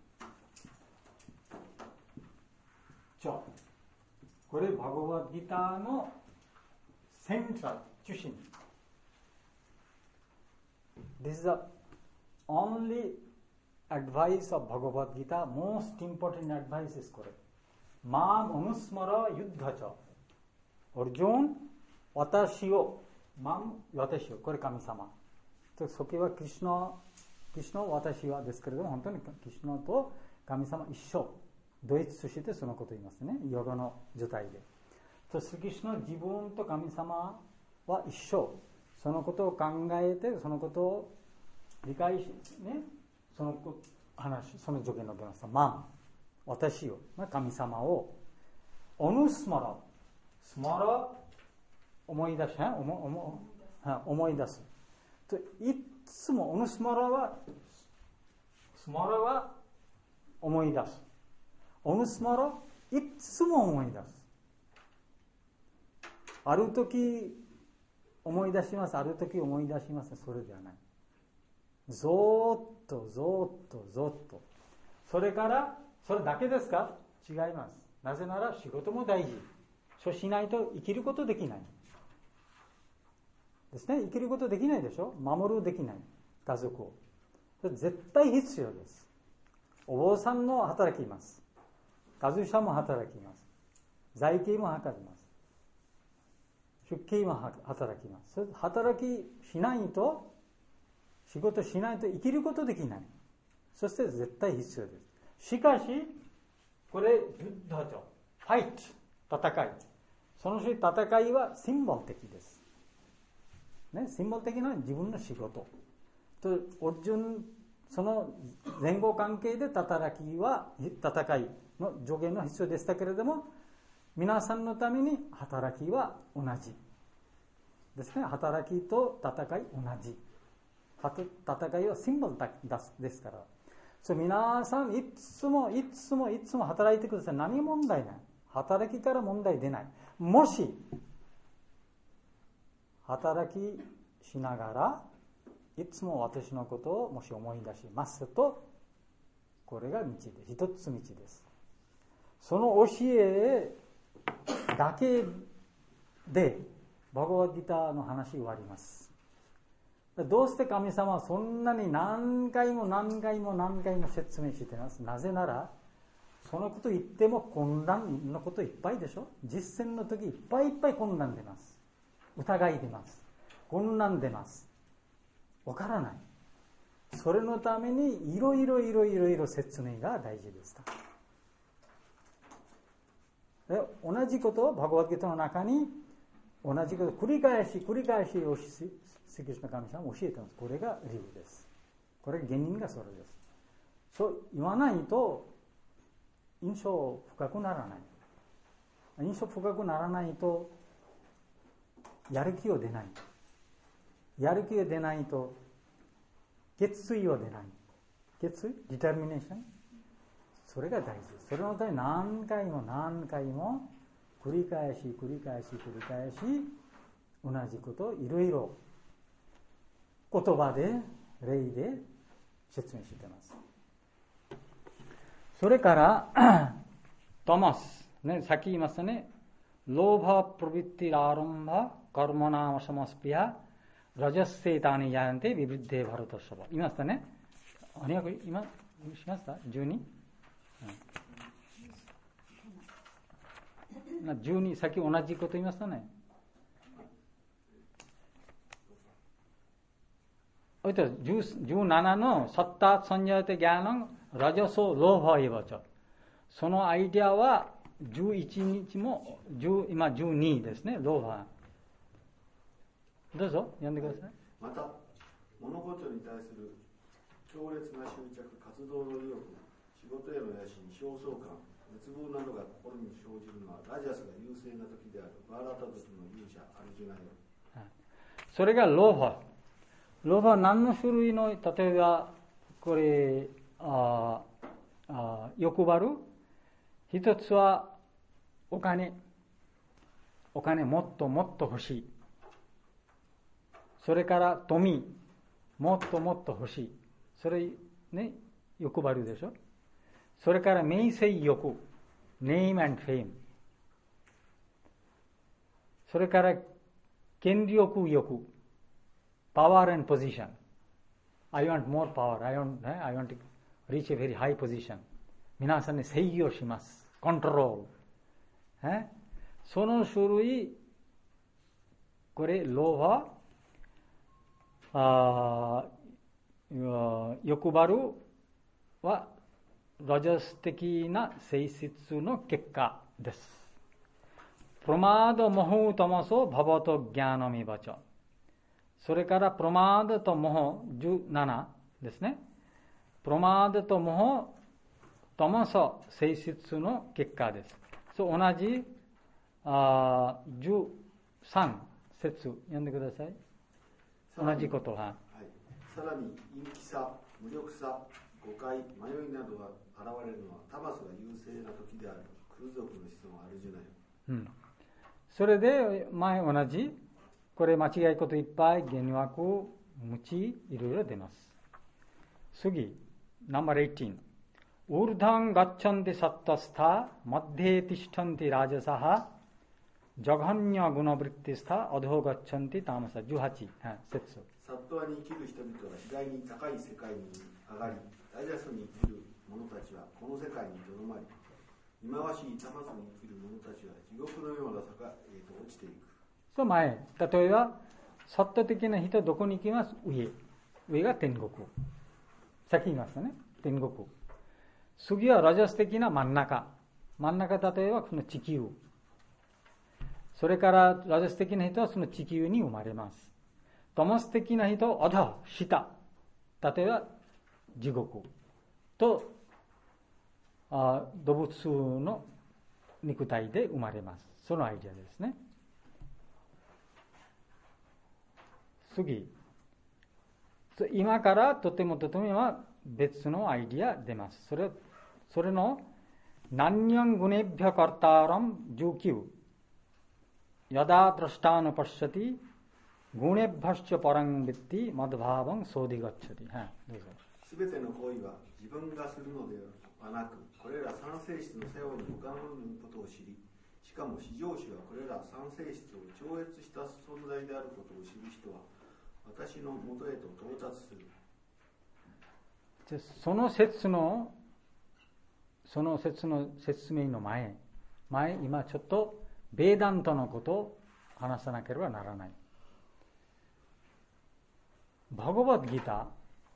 これバガバッドギターのセントラル、中心。This is the only advice of Bhagavad Gita. Most important advice is これ。マン、オヌスマラ、ユッダチャ。オルジョン、私を、これ神様。そこはクリシュナ、私はですけれども、本当にクリシュナと神様一緒。同一としてそのことを言いますね。ヨガの状態で。と、クリシュナ、自分と神様は一緒。そのことを考えて、そのことを理解し、ね、その助言の出ました。マン、私を、神様を、オヌスマラ、スマラ、思い出す。といつも、オヌスマラは思い出す。オヌスマラ、いつも思い出す。ある時思い出します、ある時思い出します。それではない。ずっと。それから、それだけですか？違います。なぜなら仕事も大事。そうしないと生きることできない。ですね。生きることできないでしょ？守るできない。家族を。それ絶対必要です。お坊さんも働きます。家族者も働きます。財形も働きます。出勤も働きます。働きしないと、仕事しないと生きることできない。そして絶対必要です。しかし、これ、ファイト、戦い。その戦いはシンボル的です。ね、シンボル的な自分の仕事。と、その前後関係で戦いの助言の必要でしたけれども、皆さんのために働きは同じですね。働きと戦い同じ。戦いはシンボルですから。皆さんいつも働いてください。何問題ない。働きから問題出ない。もし働きしながらいつも私のことをもし思い出しますと、これが道です。一つ道です。その教えだけでバガバッドギターの話終わります。 どうして神様はそんなに何回も説明しています？なぜなら、そのこと言っても混乱のこといっぱいでしょ。実践の時いっぱい混乱出ます。疑い出ます。混乱出ます。わからない。それのためにいろいろ説明が大事でした。同じことをバガバッドギータの中に同じことを繰り返しシリクリシュナ神様は教えています。これが理由です。これが原因がそれです。そう言わないと印象深くならない。印象深くならないとやる気を出ない。やる気が出ないと決意は出ない。決意？ディターミネーション？それが大事です。それのために何回も繰り返し同じことをいろいろ言葉で例で説明しています。それからトマス、ね、さっき言いましたね。ローバプロビッティラーロンバカルモナーサマスピアラジャスセーターにやんてビブッデーバルトシャバ。言いましたね。今しました 12？ 12、さっき同じこと言いましたね。17のサッターサンジャーテギャナンラジャソローバーイバチャ。そのアイデアは11日も今12ですね。ローバー。どうぞ読んでください。 また物事に対する強烈な執着、活動の意欲、仕事への野心、焦燥感、熱望などが心に生じるのはラジャスが優勢な時である。バーラタ族の勇者アルジュナよ。 それがローバー。ローバー何の種類の、例えばこれ欲張る。一つはお金もっと欲しい。それから富、もっと欲しい。それね、欲張るでしょ。それから名声欲、ネーム&フェイム。それから権力欲、power and position. I want more power. I want to reach a very high position. 皆さんに制御します。コントロール。その種類、これローバー、欲張るはラジャス的な性質の結果です。プラマードモホタマソババトギャナミバチャ。それからプラマードとモホ17ですね。プラマードとモホタマソ性質の結果です。そう同じ13節読んでください。同じことは。 さらに陰気さ、無力さ、誤解、迷いなどが現れるのはタマスが優勢な時である。空族の子孫アルジュナよ。 それで前同じこれ間違いこといっぱい幻惑、無知いろいろ出ます。次ナンバー18。ウルダンガッチャンテサッタスタマッデティシタンテラジャサハジャガンニャグナブリティスタアドガッチャンテタマサ18節。 サットワに生きる人々は次第に高い世界に上がり、ダイジャスに生きる者たちはこの世界にとどまり、忌まわしいタマスに生きる者たちは地獄のような坂へと落ちていく。 そう前、例えばサット的な人どこに行きます？上が天国。さっき言いましたね。天国。次はラジャス的な真ん中。例えばその地球。それからラジャス的な人はその地球に生まれます。タマス的な人はアダ、下。例えば地獄と動物の肉体で生まれます。そのアイデアですね。次。今からとてもは別のアイデア出ます。それの何年グネビャカターラム19。ヤダドラスターノパッシャティグネバッシャパランビッティマドバーバンソーディガッチャティ。 すべての行為は自分がするのではなく、これら三性質の世話に他のことを知り、しかも至上主はこれら三性質を超越した存在であることを知る人は、 私の元へと到達する。 その説の説明の前、今ちょっとベーダントのことを話さなければならない。バガバッドギータ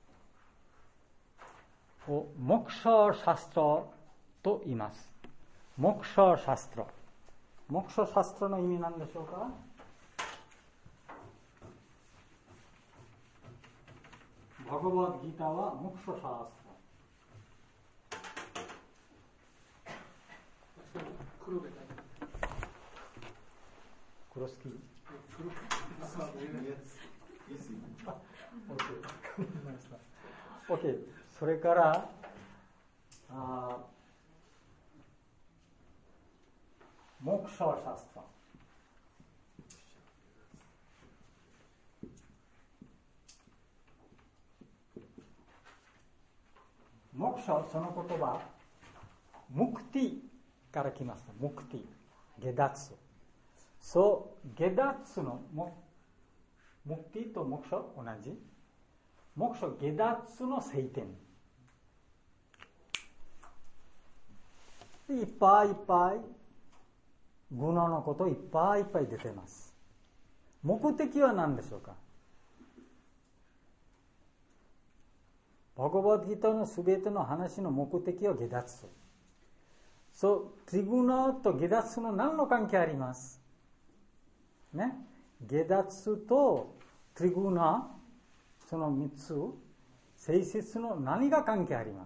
をモクシャシャストラと言います。モクシャシャストラ。モクシャシャストラの意味なんでしょうか？バガバッドギータはモクシャシャストラ。 黒で書いて黒好き？OK。それから、モクシャシャストラ。モクシャ、その言葉、ムクティから来ました。ムクティ、下脱。そう、下脱のムクティとモクシャ同じ。モクシャ、下脱の聖典。いっぱいいっぱい、グナのこといっぱいいっぱい出ています。目的は何でしょうか？バガバッドギータのすべての話の目的は下脱。そう、トリグナと下脱の何の関係ありますね？下脱とトリグナ、その3つ、性質の何が関係あります？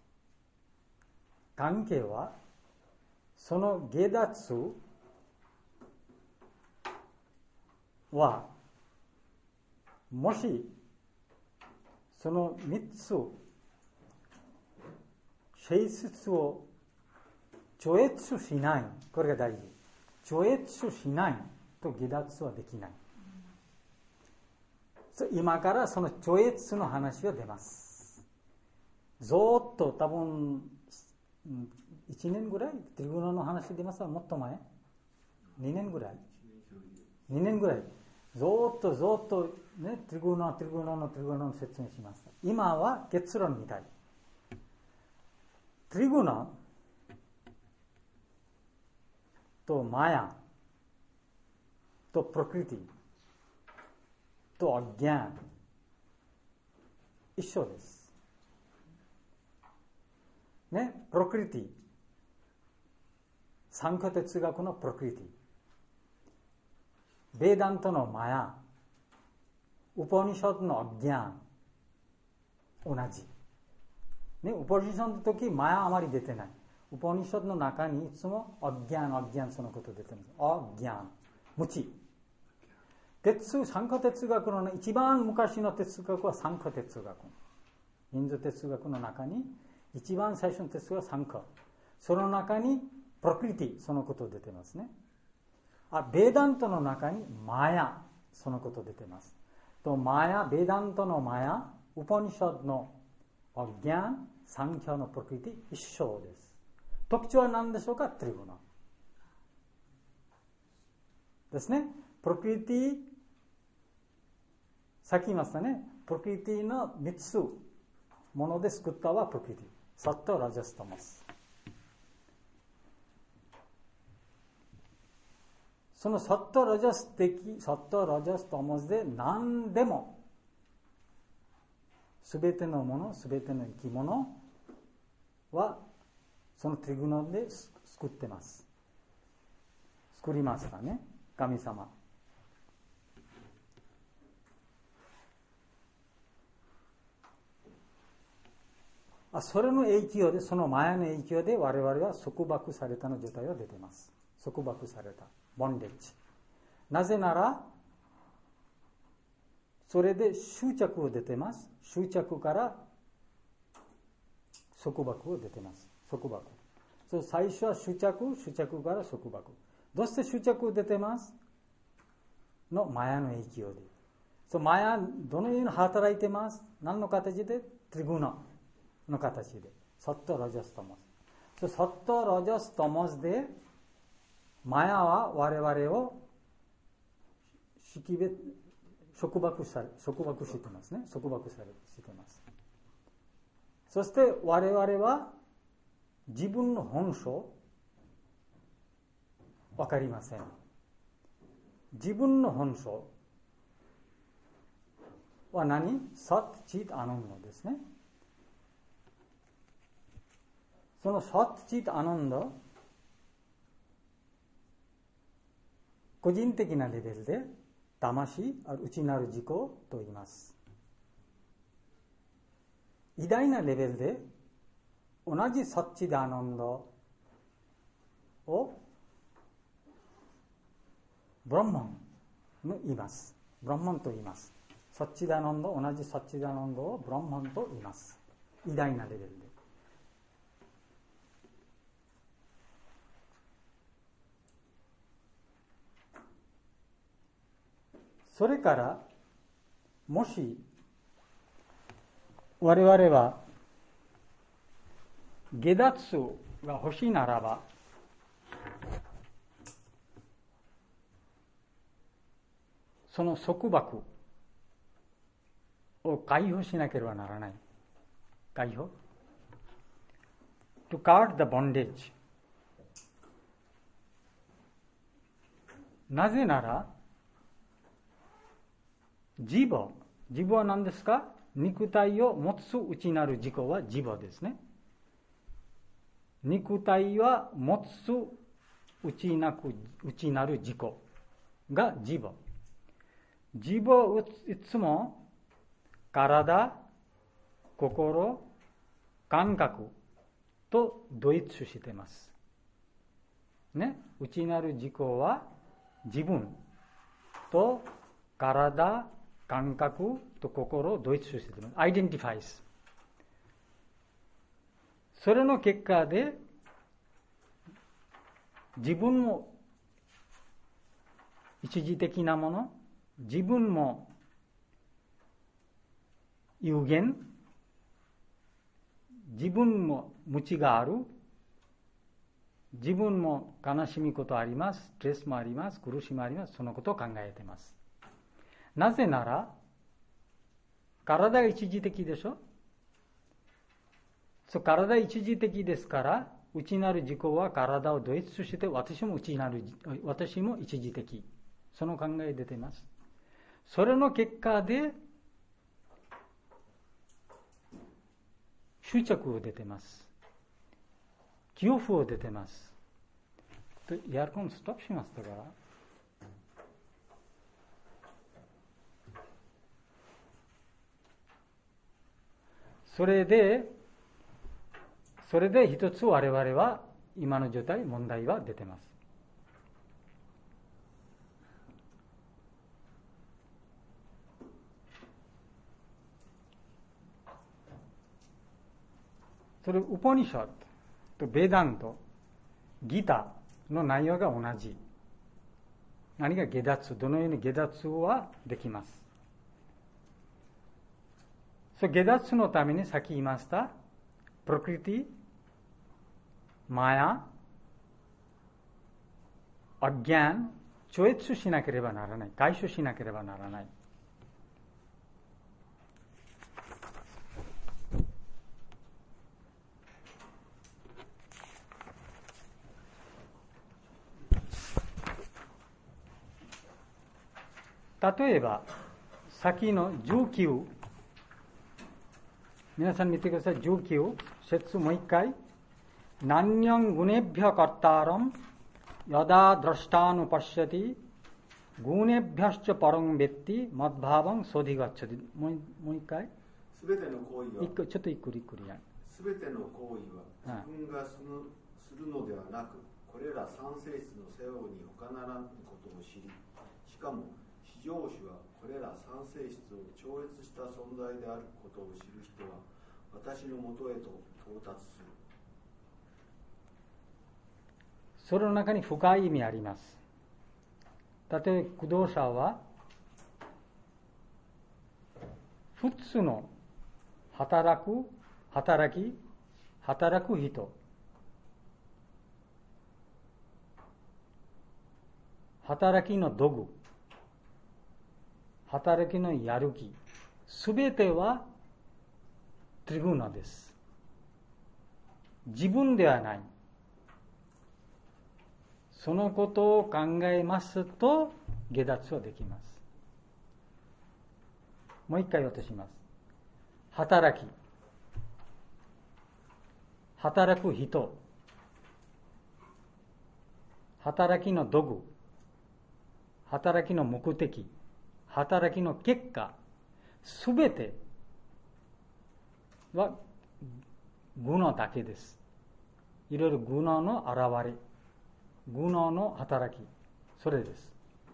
関係は、その下脱は、もし、その3つ、性質を超越しない。これが大事。超越しないと下脱はできない。今からその超越の話が出ます。ずっと多分、1年ぐらいトリグナの話出ますか？もっと前 ?2 年ぐらい ?2 年ぐらい。ずっとね、トリグナの説明しました。今は結論みたい。トリグナとマヤとプロクリティとアギャン一緒です。ね、プロクリティ、サンカ哲学のプロクリティ、ベーダントのマヤ、ウパニシャドのアギャン、同じ。ね、ウパニシャドの時マヤあまり出てない。ウパニシャドの中にいつもアギャンそのこと出てます。アギャン、無知。サンカ哲学の、ね、一番昔の哲学はサンカ哲学。インド哲学の中に一番最初の哲学はサンカ。その中にプロクリティ、そのこと出てますね。ベーダントの中にマヤ、そのこと出てます。とマヤ、ベーダントのマヤ、ウパニシャドのアギャン、サンキャのプロクリティ一緒です。特徴は何でしょうか？トリグナですね。プロクリティ、さっき言いましたね。プロクリティの3つもので作ったはプロクリティ。サッタ、ラジャス、タマス。そのサッタ、ラジャス的、サッタ、ラジャス、タマスで何でもすべてのもの、すべての生き物はそのトリグナで作ってます。作りましたね。神様。それの影響で、そのマヤの影響で我々は束縛されたの状態が出ています。束縛された。ボンデッジ。なぜなら、それで執着を出てます。執着から束縛を出てます。束縛。そう、最初は執着から束縛。どうして執着を出てますのマヤの影響で。そう、マヤ、どのように働いてます？何の形で？トリグナの形で。サッタ、ラジャス、タマス。そう、サッタ、ラジャス、タマスで、マヤは我々を束縛してますね。束縛してます。そして我々は自分の本性わかりません。自分の本性は何？サッチッアナンダですね。そのサッチッアナンダ、個人的なレベルで魂、内なる自己と言います。偉大なレベルで同じサッチダアナンダをブランマンと言います。ブランマンと言います。サッチダアナンダ、同じサッチダアナンダをブランマンと言います。偉大なレベルで。それからもし我々は下脱が欲しいならば、その束縛を解放しなければならない。解放 to cut the bondage。 なぜならジボは何ですか？肉体を持つ内なる自己はジボですね。肉体は持つ内なる自己がジボ。ジボをいつも体、心、感覚と同一しています。ね、内なる自己は自分と体、感覚と心を同一しています。identifies。それの結果で自分も一時的なもの、自分も有限、自分も無知がある、自分も悲しみことあります、ストレスもあります、苦しみもあります。そのことを考えています。なぜなら体が一時的でしょ。体一時的ですから、内なる自己は体を同一して私も一時的、その考え出ています。それの結果で執着を出てます。恐怖を出てます。エアコンストップしましたから。それで一つ我々は今の状態、問題は出てます。それウポニシャッドとベダント、ギターの内容が同じ。何が下脱、どのように下脱はできます。下脱のためにさっき言いましたプラクリティ、マヤ、アギャン、超越しなければならない、解消しなければならない。例えば先の19、皆さん見てください。19節、もう一回。ナニャングネビャカッタラムヤダドラシタヌパシャティグネビャシチャパランベッティマッバーバンソディガッチャティ。もう一回。 すべての行為はちょっとゆっくりや。 すべての行為は自分がするのではなく、これら三性質の世話に他ならぬことを知り、しかも非常種はこれら三性質を超越した存在であることを知る人は私のもとへと到達する。 それの中に深い意味あります。例えば駆動者は普通の働く人、働きの道具働きのやる気、すべてはトリグナです。自分ではない。そのことを考えますと下脱はできます。もう一回渡します。働く人、働きの道具、働きの目的、働きの結果、すべてはグナだけです。いろいろグナの現れ、グナの働き、それです。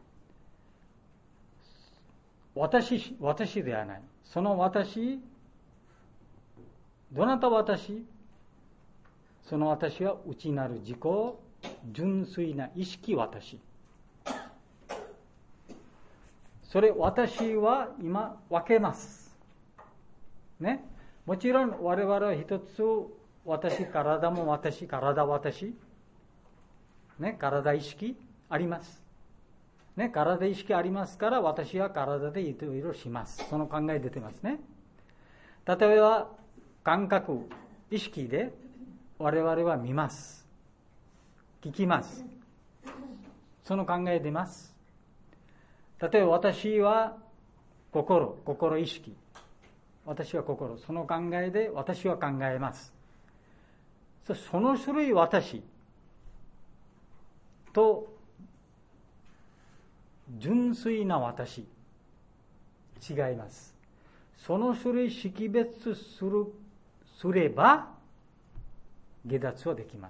私ではない。その私、どなた私？その私は内なる自己、純粋な意識私。それ私は今分けます。ね。もちろん我々は一つ私、体も私、体私。ね。体意識あります。ね。体意識ありますから私は体でいろいろします。その考え出てますね。例えば感覚、意識で我々は見ます。聞きます。その考え出ます。例えば私は心意識。私は心。その考えで私は考えます。その種類私と純粋な私違います。その種類識別すれば下脱はできます。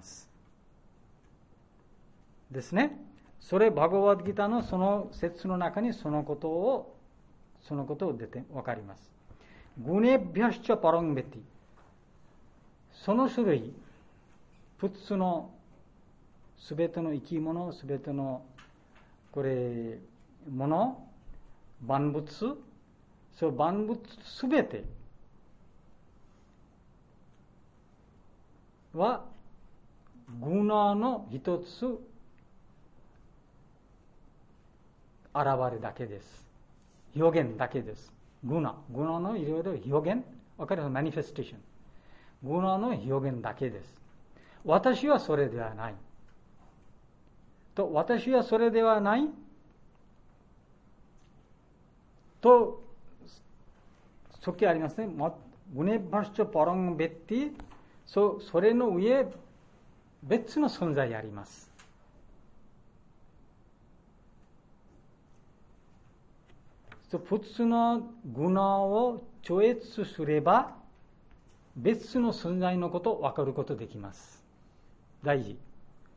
ですね。それバガバッドギターのその説の中にそのことを出てわかります。グネビャシチャパランベティ。その種類、普通のすべての生き物、すべてのもの、万物、その万物すべてはグナの一つ現れだけです。表現だけです。グナのいろいろ表現、わかります？マニフェステーション。グナの表現だけです。私はそれではない。と、私はそれではないと、さっきありますね。グネバシチョパランベッティ、それの上、別の存在あります。普通のグナを超越すれば、別の存在のことを分かることできます。大事。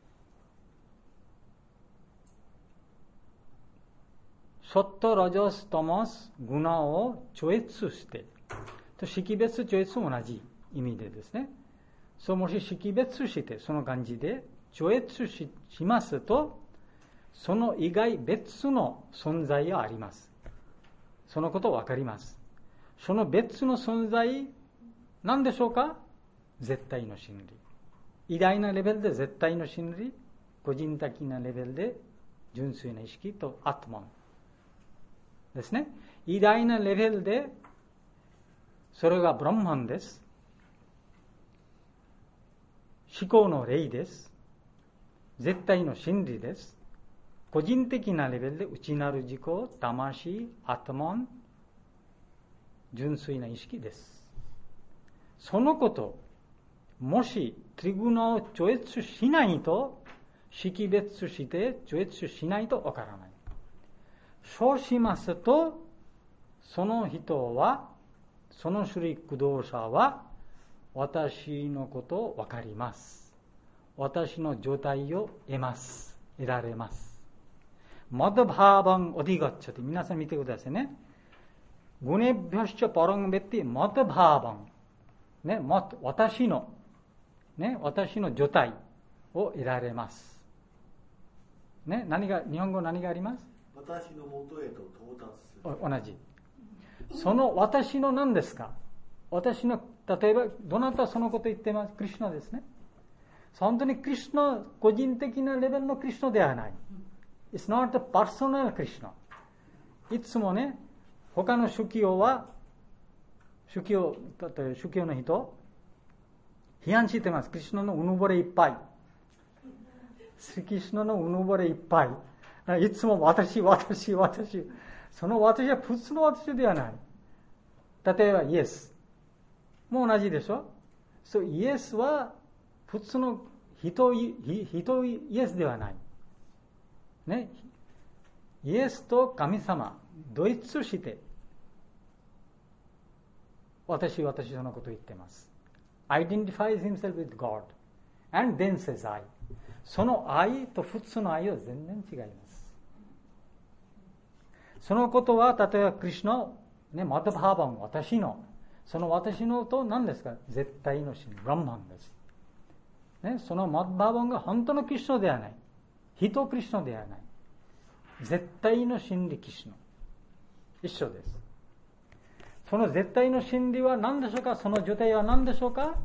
サット、ラジャス、タマス、グナを超越して、識別超越も同じ意味でですね。もし識別して、その感じで超越 しますと、その以外別の存在があります。そのことわかります。その別の存在、何でしょうか？絶対の真理。偉大なレベルで絶対の真理、個人的なレベルで純粋な意識とアトマンですね。偉大なレベルで、それがブランマンです。思考の霊です。絶対の真理です。個人的なレベルで内なる自己、魂、アトマン、純粋な意識です。そのこと、もしトリグナを超越しないと、識別して超越しないとわからない。そうしますと、その人は、その種類駆動者は、私のことをわかります。私の状態を得られます。マドバーバンオディガッチャって皆さん見てくださいね。グネビャシチャパランベッティマドバーバン。ね、私の状態を得られます。ね、日本語何があります？ 私の元へと到達する。 同じ。その私の何ですか？私の、例えば、どなたそのこと言ってます？クリシュナですね。本当にクリシュナ、個人的なレベルのクリシュナではない。It's not a personal Krishna. いつもね、 他の宗教は、宗教の人、批判してます。クリシュナのうぬぼれいっぱい。クリシュナのうぬぼれいっぱい。いつも私。その私は普通の私ではない。例えばイエス。もう同じでしょ。そう、イエスは普通の人イエスではない。ね。イエスと神様、同一して、私そのことを言っています。identifies himself with God and then says I。その愛と普通の愛は全然違います。そのことは、例えばクリシュナ、ね、マダバーバン、その私のと何ですか？絶対の真理、ブランマンです。ね、そのマダバーバンが本当のクリシュナではない。人クリシュナではない。絶対の真理クリシュナ。一緒です。その絶対の真理は何でしょうか？その状態は何でしょうか？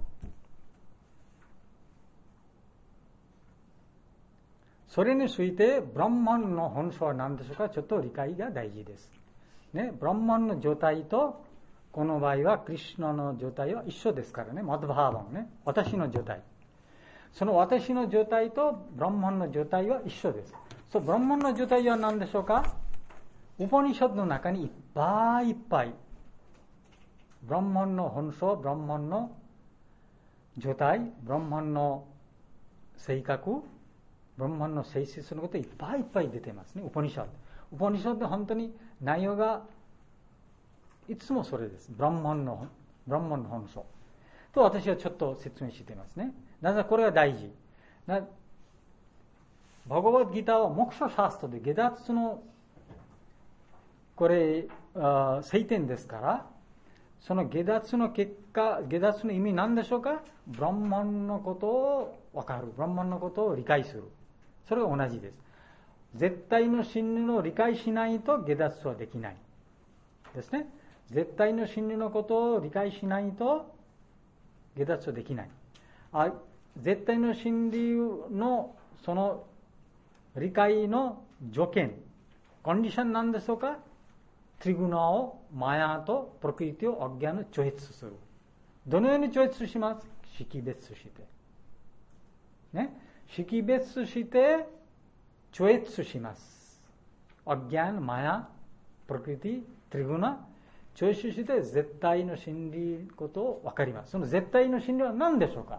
それについて、ブランマンの本性は何でしょうか？ちょっと理解が大事です。ね、ブランマンの状態と、この場合はクリシュナの状態は一緒ですからね、マドバーバンね、私の状態。その私の状態とブランマンの状態は一緒です。そう、ブランマンの状態は何でしょうか？ウパニシャドの中にいっぱいいっぱい、ブランマンの本性、ブランマンの状態、ブランマンの性格、ブランマンの性質のこといっぱいいっぱい出てますね、ウパニシャド。ウパニシャドって本当に内容がいつもそれです。ブランマンの本性。と私はちょっと説明していますね。なぜこれが大事。バガバッドギーターはモクシャシャストで下脱のこれ聖典ですから、その下脱の結果、下脱の意味何でしょうか？ブランマンのことを分かる。ブランマンのことを理解する。それが同じです。絶対の真理を理解しないと下脱はできないですね。絶対の真理のことを理解しないと下脱はできない。絶対の真理のその理解の条件、コンディションなんでしょうか？トリグナを、マヤとプロクリティをアギャンを超越する。どのように超越します？識別して。ね。識別して、超越します。アギャン、マヤ、プロクリティ、トリグナ、超越して絶対の真理ことを分かります。その絶対の真理は何でしょうか？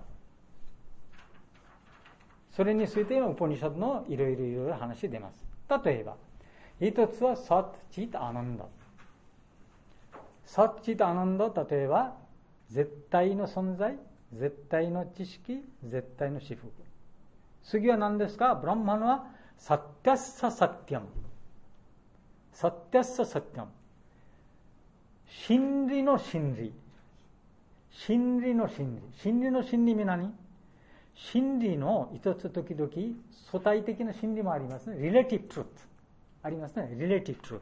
それについてのウパニシャドのいろいろ話出ます。例えば、一つはサッチッアナンダ。サッチッアナンダ、例えば、絶対の存在、絶対の知識、絶対の至福。次は何ですか？ブランマンはサッテャッササッティアム。サッテャッササッティアム。真理の真理。真理の真理。真理の真理は何？真理の一つ時々相対的な真理もありますね。relative truth ありますね。relative truth。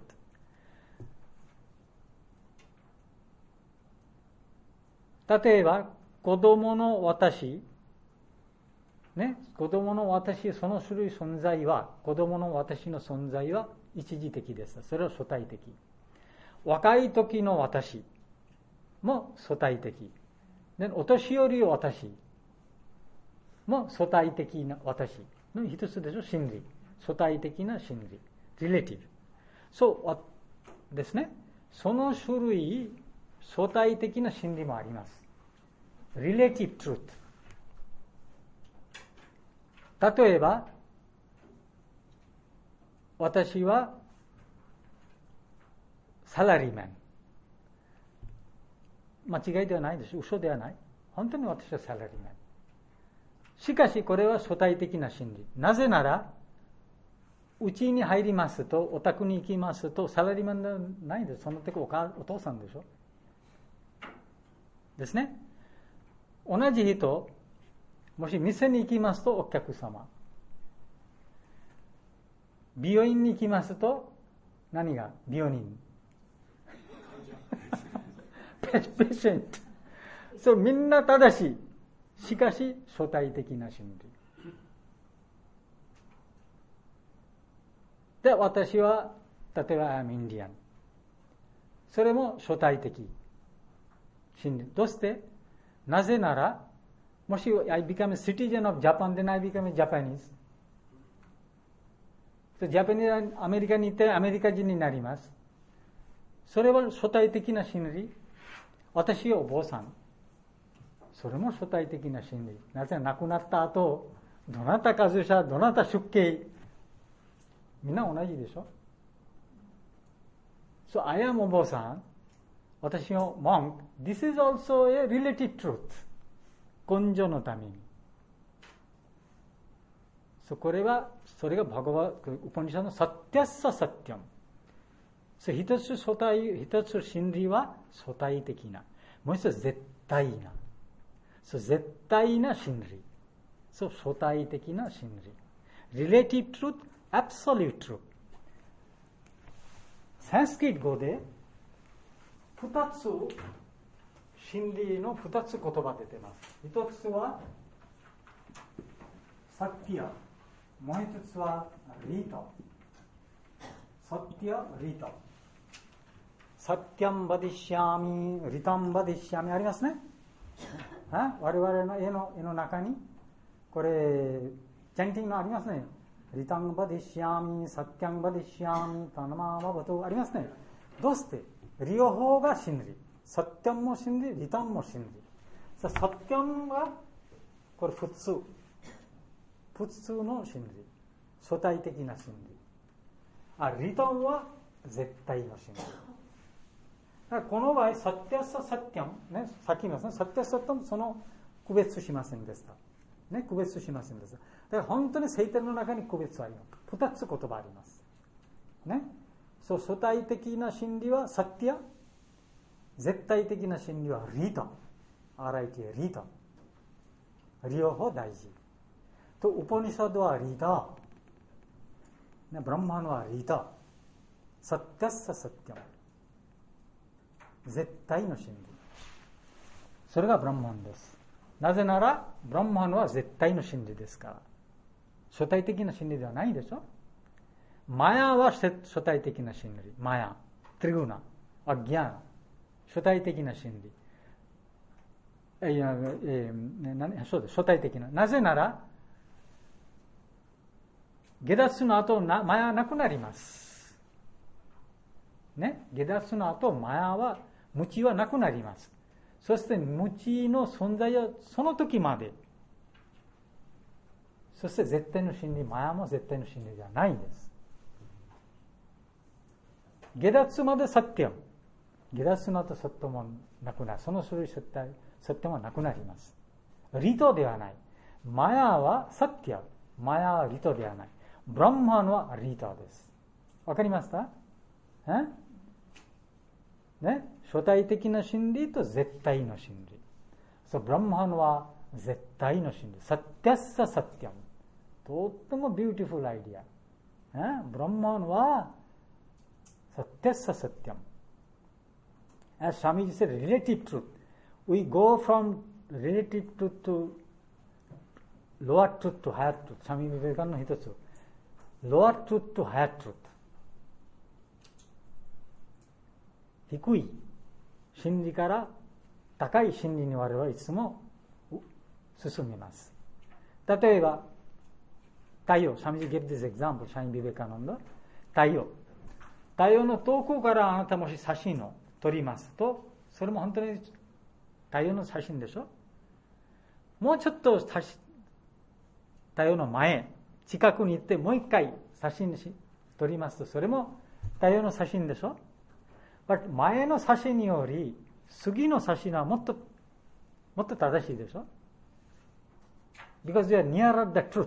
例えば子供の私、ね、子供の私、その種類存在は、子供の私の存在は一時的です。それは相対的。若い時の私も相対的。で、お年寄りの私も相対的な私の一つでしょ、真理。相対的な真理。relative。そうですね。その種類、相対的な真理もあります。relative truth。例えば、私はサラリーマン。間違いではないです。嘘ではない。本当に私はサラリーマン。しかしこれは相対的な真理。なぜなら、うちに入りますと、お宅に行きますと、サラリーマンではないです。その時お父さんでしょ。ですね。同じ人、もし店に行きますとお客様。美容院に行きますと、何が美容人ペシェント。そう、みんな正しい。しかし、相対的な真理。で、私は、例えば、アイムインディアン。 それも初対的真理。どうして？なぜなら、もし I become a citizen of Japan, then I become a Japanese。ジャパニーズ、アメリカに行ってアメリカ人になります。それは初対的な真理。私はお坊さん。それも初対的な真理。なぜ亡くなった後、どなたか住者、どなた出家、みんな同じでしょ。So I am お坊さん。私の monk。This is also a relative truth。根性のために。それがバガバウパニシャドのサッティャッササッティャム。一つ真理は相対的な。もう一つ絶対な。絶対な真理。相対的な真理。relative truth, absolute truth。サンスクリット語で二つ真理の二つ言葉出てます。一つはサッティア。もう一つはリート。サッティア、リート。サッティャンバディシャミ、リタンバディシャミありますね。我々の絵の中に、これ、チャンティングのありますね。リタンバディシャミ、サッティャンバディシャミ、タナマババトありますね。どうして両方が真理。サッティャンも真理、リタンも真理。サッティャンは、これ普通の真理。相対的な真理。リタンは絶対の真理。だからこの場合、サッティャッササッティャン、ね、さっき言いますね、サッティャッササッティャン、その区別しませんでした。ね、区別しませんでした。だから本当に聖典の中に区別はあります。二つ言葉あります。ね。相対的な真理はサッティャ、絶対的な真理はリータ。RITA、リータ。両方大事。と、ウパニシャドはリータ。ね、ブランマンはリータ。サッティャッササッティャン。絶対の真理。それがブランマンです。なぜなら、ブランマンは絶対の真理ですから。初対的な真理ではないでしょ。マヤは初対的な真理。マヤ、トリグナ、アギャン、初対的な真理。そうです、初対的な。なぜなら、下脱の後、マヤはなくなります。ね、下脱の後、マヤは、無知はなくなります。そして無知の存在はその時まで。そして絶対の真理、マヤも絶対の真理ではないんです。下脱までサッティアム。下脱の後サットもなくなる。その種類サッティアムはなくなります。リトではない。マヤはサッティアム。マヤはリトではない。ブランマンはリトです。わかりますか？ね、初対的な真理と絶対の真理。ブランマンは絶対の真理。サッティャッササッティアム。とってもビューティフルアイディア。ブランマンはサッティャッササッティアム。As Swamiji said, relative truth. We go from relative truth to lower truth to higher truth. Swami Vivekanandaの一つ。lower truth to higher truth。低い真理から高い真理に我々はいつも進みます。例えば、太陽、Swamiji gave this example, Swami Vivekananda。太陽の遠くからあなたもし写真を撮りますと、それも本当に太陽の写真でしょ。もうちょっと太陽の前、近くに行ってもう一回写真撮りますと、それも太陽の写真でしょ。前の写真より次の写真はもっと正しいでしょ。Because they are nearer the truth.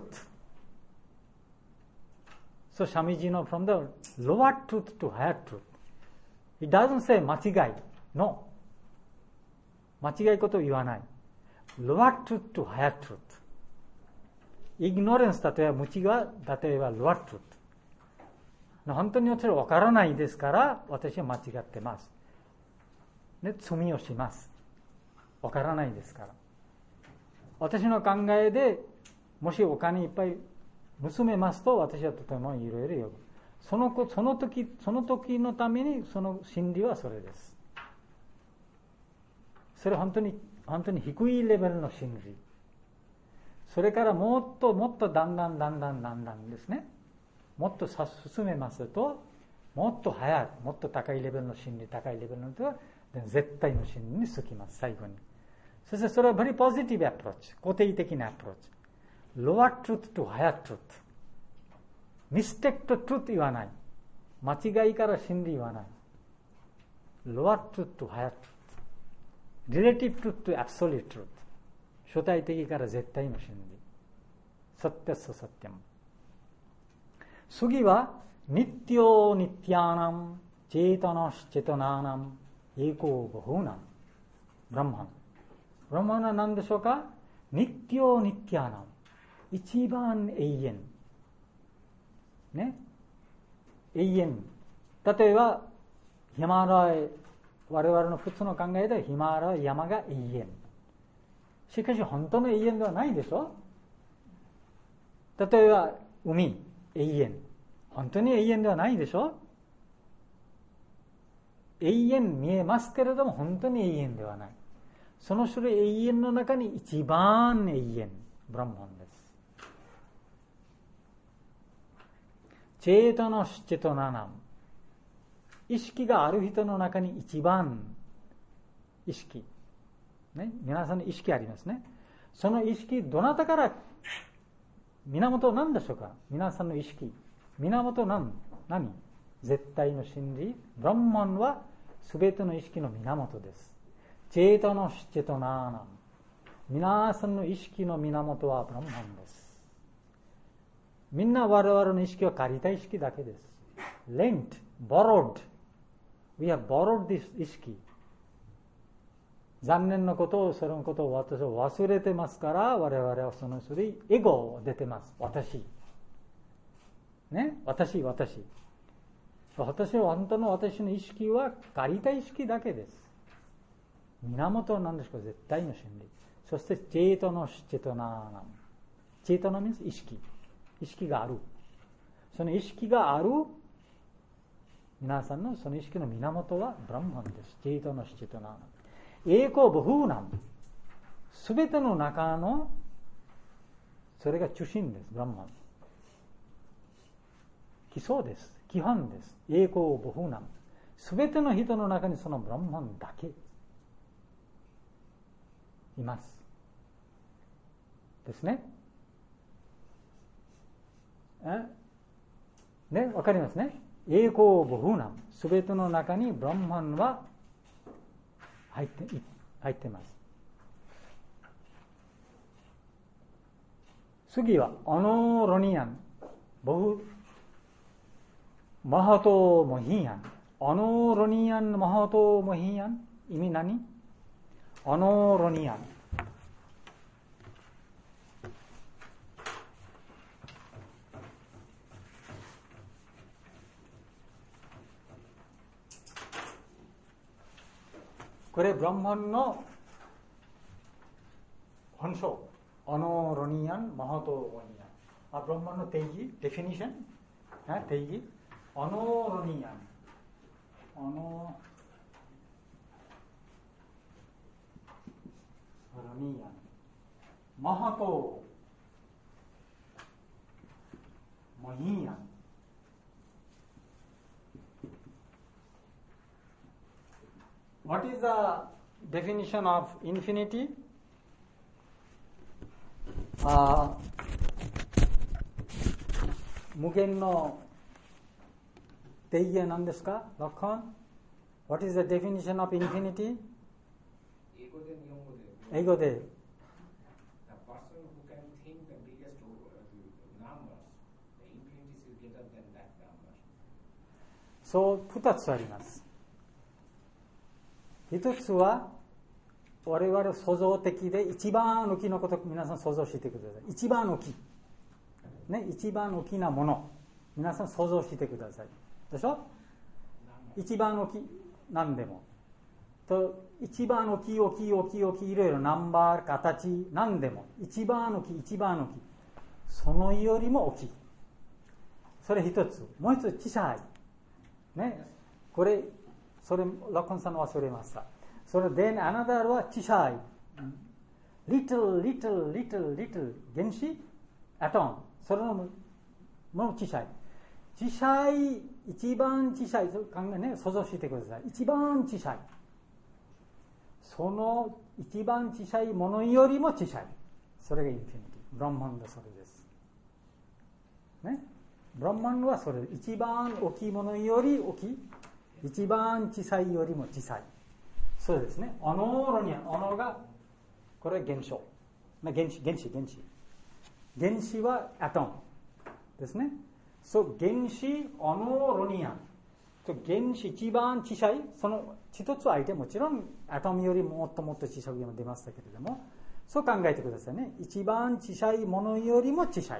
So Swamiji know from the lower truth to higher truth. It doesn't say 間違い。No. 間違いことを言わない。lower truth to higher truth. Ignorance 例えば無知が例えば lower truth。本当に私は分からないですから私は間違ってます。ね、罪をします。分からないですから。私の考えでもしお金いっぱい盗めますと私はとてもいろいろ呼ぶ。 その時のためにその真理はそれです。それ本当に低いレベルの真理。それからもっとだんだんですね、もっと進めますと、もっと早い、もっと高いレベルの真理、高いレベルのと絶対の真理につきます、最後に。そしてそれは very positive approach、肯定的なアプローチ。lower truth to higher truth。mistake to truth 言わない。間違いから真理言わない。lower truth to higher truth。relative truth to absolute truth。初対的から絶対の真理。サッテスサッティム。次は、ニッティオニッティアナム、チェータナシチェタナナム、エコーボフーナム。ブランマン。ブランマンは何でしょうか？ニッティオニッティアナム。一番永遠。ね。永遠。例えば、ヒマラヤ、我々の普通の考えでヒマラヤ山が永遠。しかし本当の永遠ではないでしょ。例えば海、永遠。本当に永遠ではないでしょ。永遠見えますけれども本当に永遠ではない。その種類永遠の中に一番永遠、ブランマンです。チェータナシチェトナナム。意識がある人の中に一番意識。ね、皆さんの意識ありますね。その意識、どなたから、源何でしょうか？皆さんの意識。源何？絶対の真理。ブランマンは全ての意識の源です。チェータのシチェトナーナム。皆さんの意識の源はブランマンです。みんな我々の意識は借りた意識だけです。lent, borrowed. We have borrowed this 意識。残念なことを、そのことを私は忘れてますから、我々はそのそれエゴ出てます。私。ね、私は本当の私の意識は借りた意識だけです。源は何ですか？絶対の真理。そしてチェートのシチェトナーナム。チェートナ means 意識。意識がある。その意識がある皆さんのその意識の源はブランマンです。チェートのシチェトナーナム。エーコーブフーナム。すべての中のそれが中心です。ブランマン。基礎です。基本です。エーコーブフーナム。すべての人の中にそのブランマンだけいます。ですね。ね、わかりますね。エーコーブフーナム。すべての中にブランマンは入ってます。次はアノーロニアン。マハトモヒヤン。アノーロニアンマハトモヒヤン。意味何？アノーロニアン。これブランマンの本性。アノーロニアンマハトモヒヤン。ブランマンの定義、デフィニッション、定義。アノーロニアン。アノーロニアン。マハトモヒヤン。What is the definition of infinity? 無限の定義は何ですか？ロックオン。What is the definition of infinity? 英語で。 The person who can think the biggest numbers, the infinity is greater than that number. そう2つあります。一つは我々創造的で一番大きなことを皆さん想像してください。一番大きい。ね、一番大きなもの。皆さん想像してください。でしょ？一番大きい。何でも。と、一番大きい、いろいろナンバー、形、何でも。一番大きい。そのよりも大きい。 それ一つ。もう一つ、小さい。ね。これ、それ、ラコンさん忘れました。それ、then another は小さい。little, little, little, little 原子アトム。それも小さい。小さい、一番小さい、考えね、想像してください。一番小さい。その一番小さいものよりも小さい。それがインフィニティ。ブランマンドはそれです。ね。ブランマンドはそれ。一番大きいものより大きい。一番小さいよりも小さい。そうですね。アノーロニアン。アノーが、これは現象。原子。原子はアトムですね。そう、原子、アノーロニアン。原子一番小さい、その一つ相手、もちろんアトムよりもっともっと小さく出ましたけれども、そう考えてくださいね。一番小さいものよりも小さい。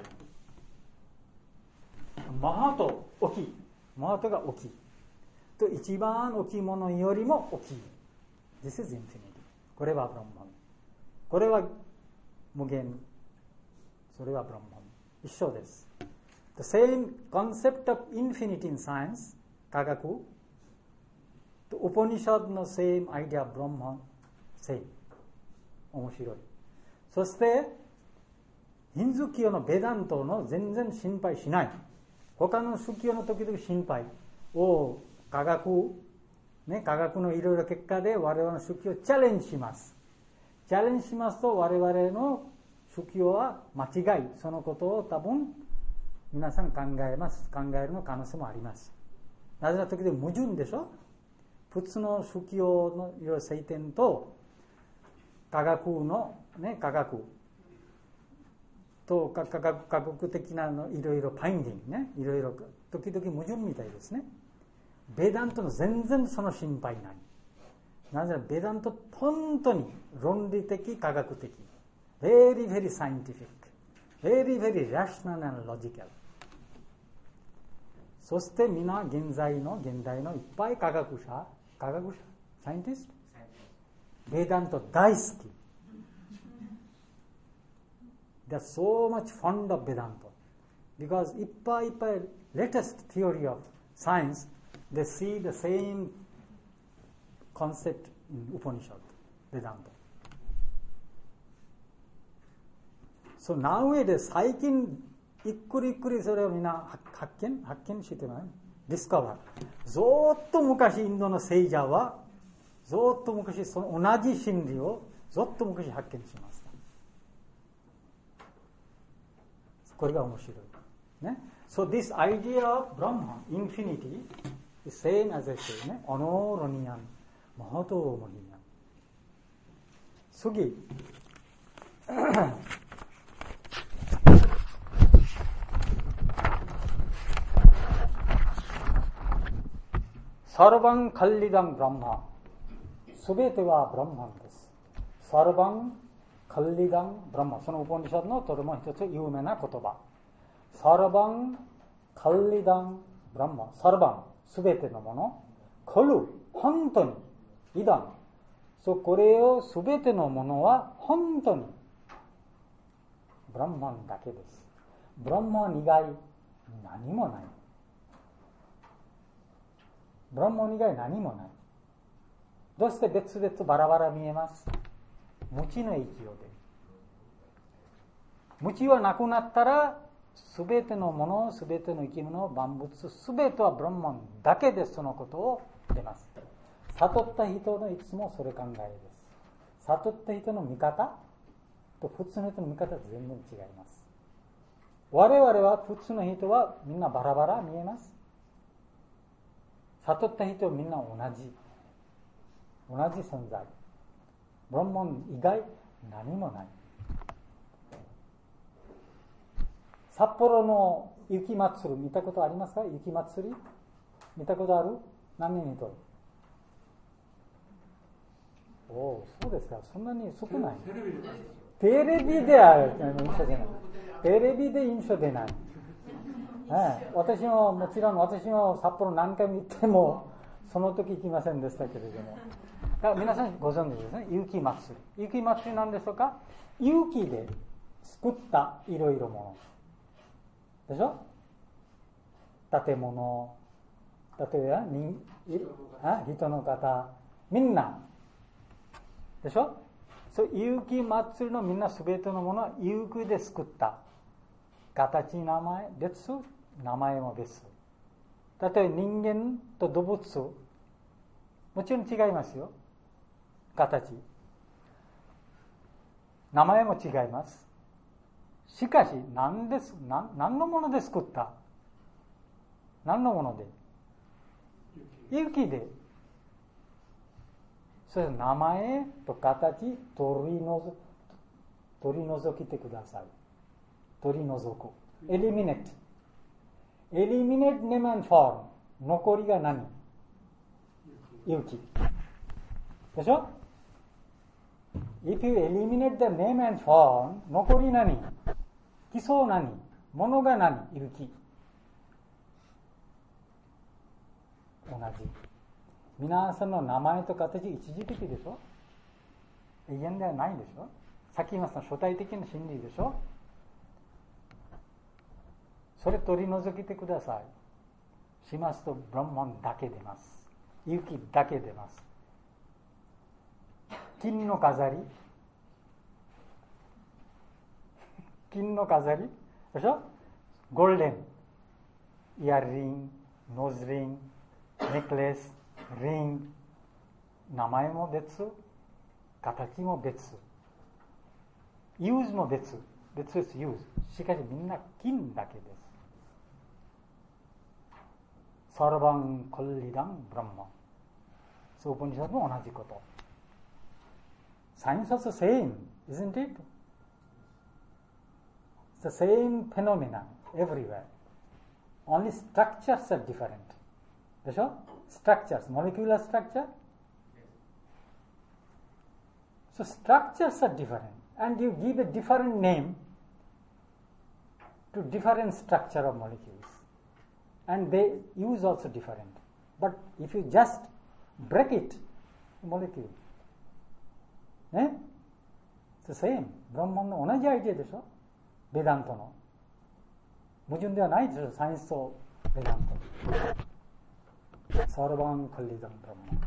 マハト大きい。マハトが大きい。と一番大きいものよりも大きい。This is infinity. これはブランマン。これは無限。それはブランマン。一緒です。The same concept of infinity in science, 科学。The Upanishad の same idea of Brahman, same. 面白い。そして、ヒンズー教のベダントの全然心配しない。他の宗教の時々心配。科学のいろいろ結果で我々の宗教をチャレンジします。チャレンジしますと我々の宗教は間違い。そのことを多分皆さん考えるの可能性もあります。なぜなら時々矛盾でしょ。普通の宗教のいろいろ聖典と科学と科学的ないろいろファインディングね、いろいろ時々矛盾みたいですね。ベダントの全然その心配ない。なぜならベダント本当に論理的科学的、very very scientific, very very rational and logical。そして皆現代のいっぱい科学者、サイエンティスト、ベダント大好き。They are so much fond of Vedanta because いっぱい latest theory of science, they see the same concept in Upanishad, Vedanta. So nowadays 最近ゆっくりそれをみんな発見してない？ディスカバー。ずっと昔インドの聖者はずっと昔その同じ真理をずっと昔発見しました。これが面白い。ね。So this idea of Brahman, infinity, is same as I say ね。アノーロニアン、マハトモニアン。次。サルバンカリダンブランマ。すべてはブランマンです。サルバンカリダンブランマ。そのウパニシャドのとても一つ有名な言葉。サルバンカリダンブランマ。サルバン、すべてのもの。カル、本当に。イダン。これをすべてのものは本当に。ブランマンだけです。ブランマン以外何もない。ブランマン以外何もない。どうして別々バラバラ見えます？無知の影響で。無知はなくなったら、すべてのもの、すべての生き物、万物、すべてはブランマンだけでそのことを出ます。悟った人のいつもそれ考えです。悟った人の見方と普通の人の見方は全然違います。我々は普通の人はみんなバラバラ見えます。悟った人はみんな同じ存在。ブランマン以外何もない。札幌の雪祭り見たことありますか？雪祭り見たことある？何人にとる？そうですか。そんなに少ない。テレビである印象出ない。テレビで印象出ない。私ももちろん私も札幌何回も行ってもその時行きませんでしたけれども、だから皆さんご存知ですね。雪祭り。雪祭りなんでしょうか？雪で作ったいろいろものでしょ。 建物、例えば人の方、みんなでしょ。そう有機祭りのみんなすべてのものは有機で作った。形、名前別、名前も別。例えば人間と動物、もちろん違いますよ。形、名前も違います。しかし何のもので作った？何のもので？有機で。それ名前と形取り除きてください。取り除く。eliminate name and form。残りが何？有機。でしょ？ If you eliminate the name and form、残り何？基礎何？ものが何？有機。同じ。皆さんの名前と形一時的でしょ。永遠ではないでしょ。さっき言いました初対的な真理でしょ。それ取り除いてください。しますとブランマンだけ出ます。有機だけ出ます。金の飾りでしょ。ゴールデンイヤリング、ノーズリング、ネックレス、リング、名前も別、形も別、ユーズも別です。ユーズ。しかしみんな金だけです。サルバンコリダンブランマ。そうウパニシャドも同じこと。Science is the same, isn't it? It's the same phenomenon everywhere. Only structures are different. でしょ？ Structures, molecular structure. So structures are different, and you give a different name to different structure of molecules, and they use also different. But if you just break it, molecule, it's the same. ブランマンの同じアイデアでしょ。ベダントの矛盾ではないでしょ。サイエンスとベダント。サルバンカリダンブランマン。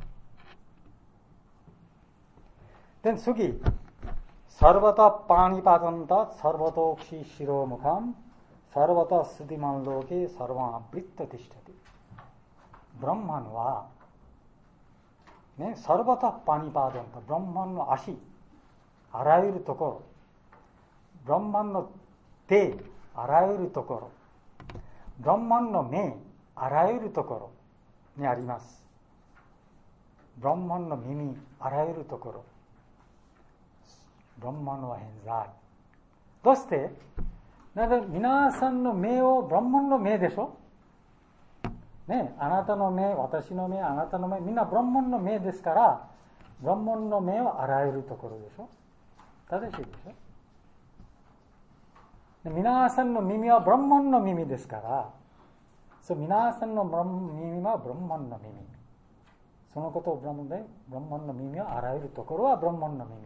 で次、サルバタパニパダンタサルバトクシシロムカンサルバタスディマンロケサルバンアブリッタティシタティ。ブランマンはね、サルバタパニパダンタ、ブランマンの足、あらゆるところ、ブランマンの手、あらゆるところ、ブランマンの目、あらゆるところにあります。ブランマンの耳、あらゆるところ。ブランマンは偏在。どうして？皆さんの目をブランマンの目でしょ。ね、あなたの目、私の目、あなたの目、みんなブランマンの目ですから、ブランマンの目はあらゆるところでしょ。正しいでしょ。で皆さんの耳はブランマンの耳ですから、そう皆さんの耳はブランマンの耳。そのことをブランマンで、ブランマンの耳はあらゆるところはブランマンの耳。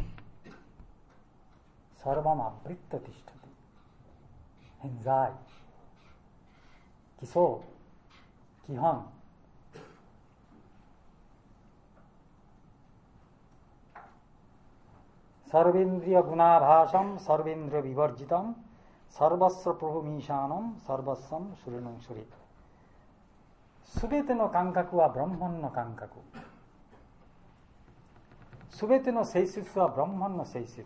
サルバマブリッタティシタティ。偏在。基礎。基本。サルビンドリアグナバーシャン、サルビンドリアビバージタン、サルバッサプロフミーシャーナン、サルバッサン、シュリノンシュリ。すべての感覚はブランマンの感覚。すべての性質はブランマンの性質。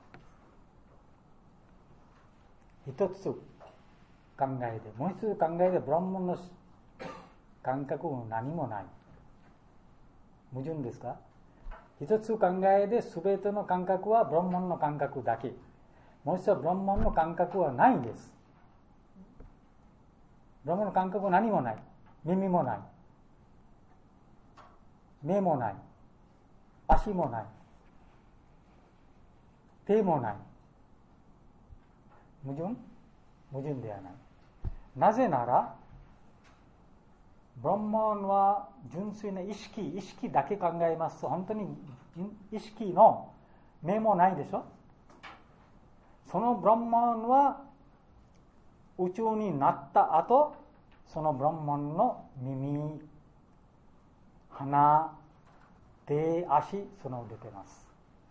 一つ考えで、もう一つ考えでブランマンの感覚も何もない。矛盾ですか？一つ考えで全ての感覚はブランマンの感覚だけ。もう一つはブランマンの感覚はないんです。ブランマンの感覚は何もない。耳もない。目もない。足もない。手もない。矛盾？矛盾ではない。なぜなら、ブランマンは純粋な意識だけ考えますと、本当に意識の目もないでしょ。そのブランマンは宇宙になった後、 そのブランマンの耳、鼻、手、足、その出てます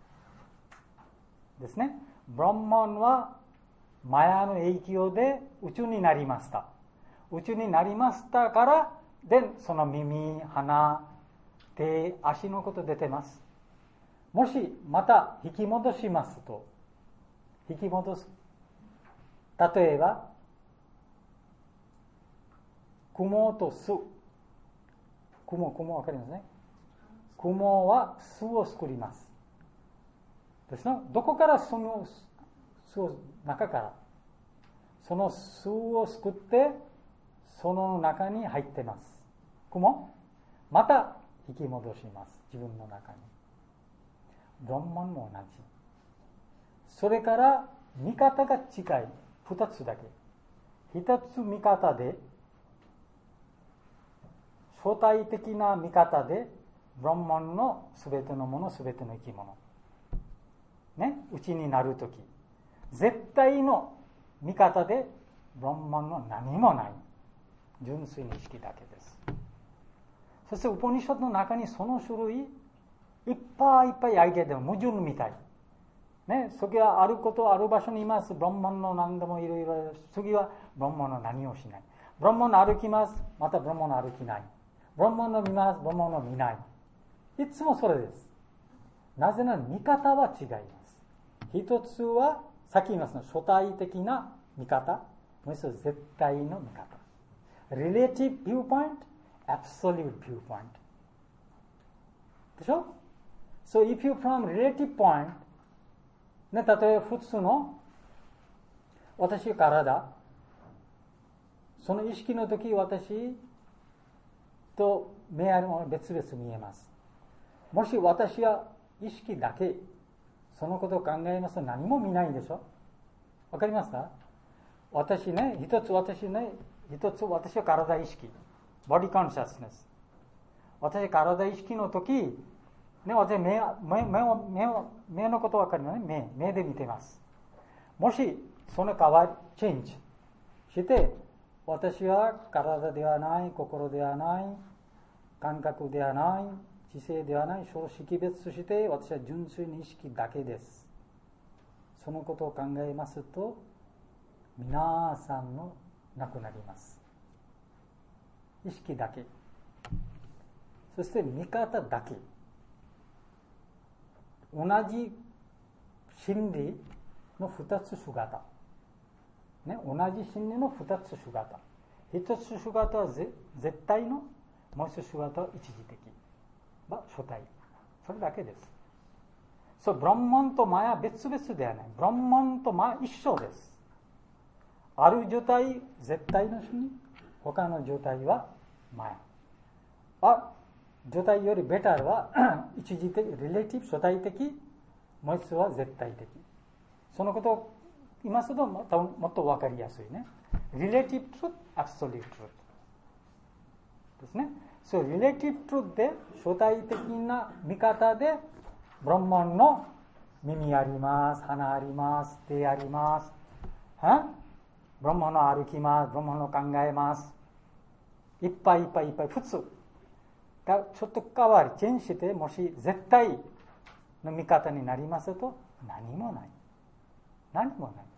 ですね。ブランマンはマヤの影響で宇宙になりました。宇宙になりましたから、でその耳、鼻、手、足のこと出てます。もしまた引き戻しますと、引き戻す。例えば、雲と巣。雲わかりますね。雲は巣を作ります。ですね。どこから巣を中から。その巣を作って、その中に入ってます。雲。また引き戻します。自分の中に。ブランマンも同じ。それから見方が違い。二つだけ。一つ見方で、相対的な見方で、ブランマンのすべてのもの、すべての生き物。ね、うちになるとき。絶対の見方で、ブランマンの何もない。純粋な意識だけです。そして、ウポニシャドの中にその種類、いっぱいいっぱいアイデアでも矛盾みたい。ね、次はあることある場所にいます。ブランマンの何でもいろいろ。次はブランマンの何をしない。ブランマンの歩きます。またブランマンの歩きない。ブランマンの見ます。ブランマンの見ない。いつもそれです。なぜなら見方は違います。一つは、さっき言いますの、初対的な見方。もう一つ絶対の見方。relative viewpoint, absolute viewpoint. でしょ？ So if you from relative point, ね、例えば普通の私の体、その意識の時私と目あるもの別々見えます。もし私は意識だけそのことを考えますと何も見ないんでしょ。わかりますか？私ね、一つ私は体意識、ボディコンシャスネス。私体意識の時、ね、私目のことわかるのね、目で見てます。もしその代わりチェンジして、私は体ではない、心ではない、感覚ではない、知性ではない、小識別として私は純粋に意識だけです。そのことを考えますと、皆さんのなくなります。意識だけ。そして見方だけ。同じ真理の二つ姿。ね、同じ真理の二つ姿。一つ姿は絶対の、もう一つ姿は一時的。初対。それだけです。そう、ブランマンとマヤは別々ではない。ブランマンとマヤ一緒です。ある状態、絶対の真理。他の状態はマヤ。状態よりベターは一時的、リレーティブ、初対的、もう一つは絶対的。そのことを言いますともっと分かりやすいね。リレーティブトゥルース、アブソリュートトゥルースですね。そう、リレーティブトゥルースで初対的な見方でブランマンの耳あります、鼻あります、手あります。ブランマンの歩きます、ブランマンの考えます。いっぱいいっぱいいっぱい、普通。ちょっと変わり、チェンジして、もし絶対の見方になりますと、何もない。何もない。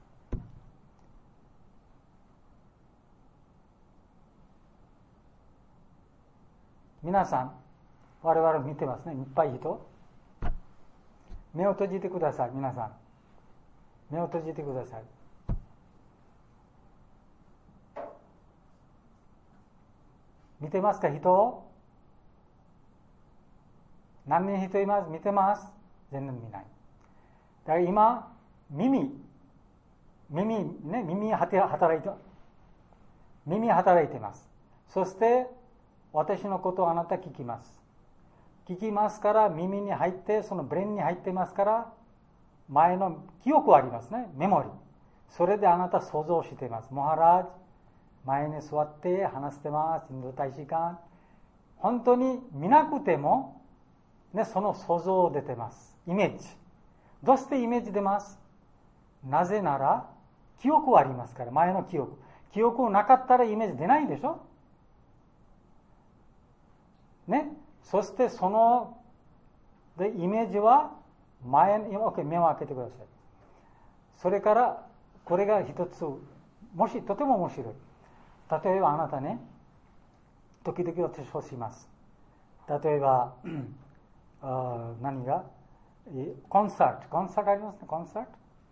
皆さん、我々見てますね、いっぱい人。目を閉じてください、皆さん。目を閉じてください。見てますか、人を？何人人います？見てます？全然見ない。だから今、耳働いてます。そして、私のことをあなた聞きます。聞きますから、耳に入って、そのブレインに入ってますから、前の記憶はありますね、メモリー。それであなた想像しています。モハラージ、前に座って話してます。インド大使館。本当に見なくても、ね、その想像出てます。イメージ。どうしてイメージ出ます？なぜなら、記憶はありますから、前の記憶。記憶なかったらイメージ出ないでしょ？ ね。そしてそのでイメージは前に、OK、目を開けてください。それからこれが一つ、もしとても面白い。例えばあなたね、時々私をします。例えば何がコンサートありますね。コンサート、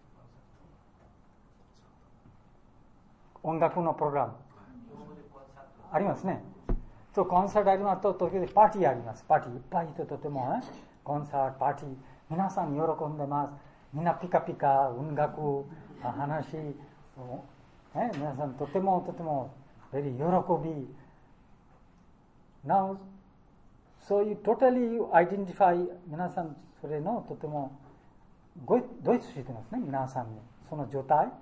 音楽のプログラムありますね。そう、コンサートありますと、時々パーティーあります。パーティーいっぱい人とてもね、コンサートパーティー、皆さん喜んでます。みんなピカピカ音楽話、皆さんとてもベリー喜び。Now、そういうtotally identify、皆さんそれのとてもドイツしてますね。皆さんにその状態、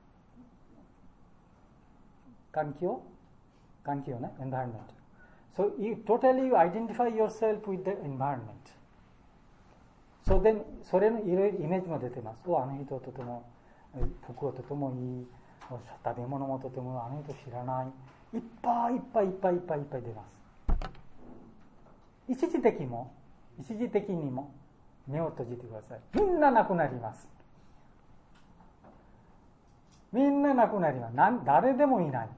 環境ね、environment。So you totally identify yourself with the environment. So then それのいろいろイメージも出てます。あの人とても服はとてもいい、食べ物もとてもあの人知らない、いっぱい出ます。一時的にも目を閉じてください。みんななくなります。誰でもいない。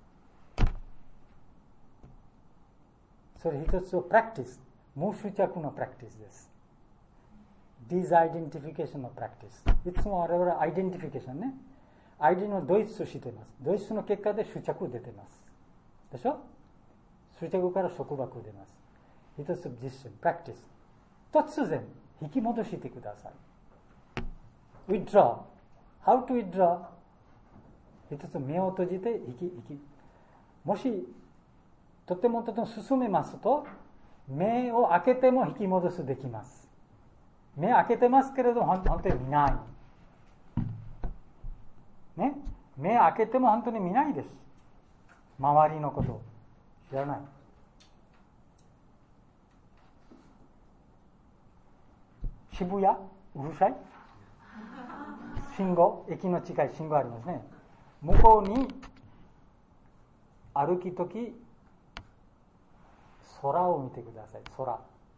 それ一つをプラクティス、無執着のプラクティスです。ディズアイデンティフィケーションのプラクティス。いつも我々はアイデンティフィケーションね。アイデンのドイツしています。ドイツの結果で執着出てます。でしょ？執着から束縛出ます。一つ実践、プラクティス。突然、引き戻してください。withdraw。how to withdraw？ 一つ目を閉じて、もし、とても進めますと、目を開けても引き戻すできます。目開けてますけれども、本当に見ない。ね。目開けても本当に見ないです。周りのことを知らない。渋谷うるさい。信号、駅の近い信号ありますね。向こうに歩きとき空を見てください。空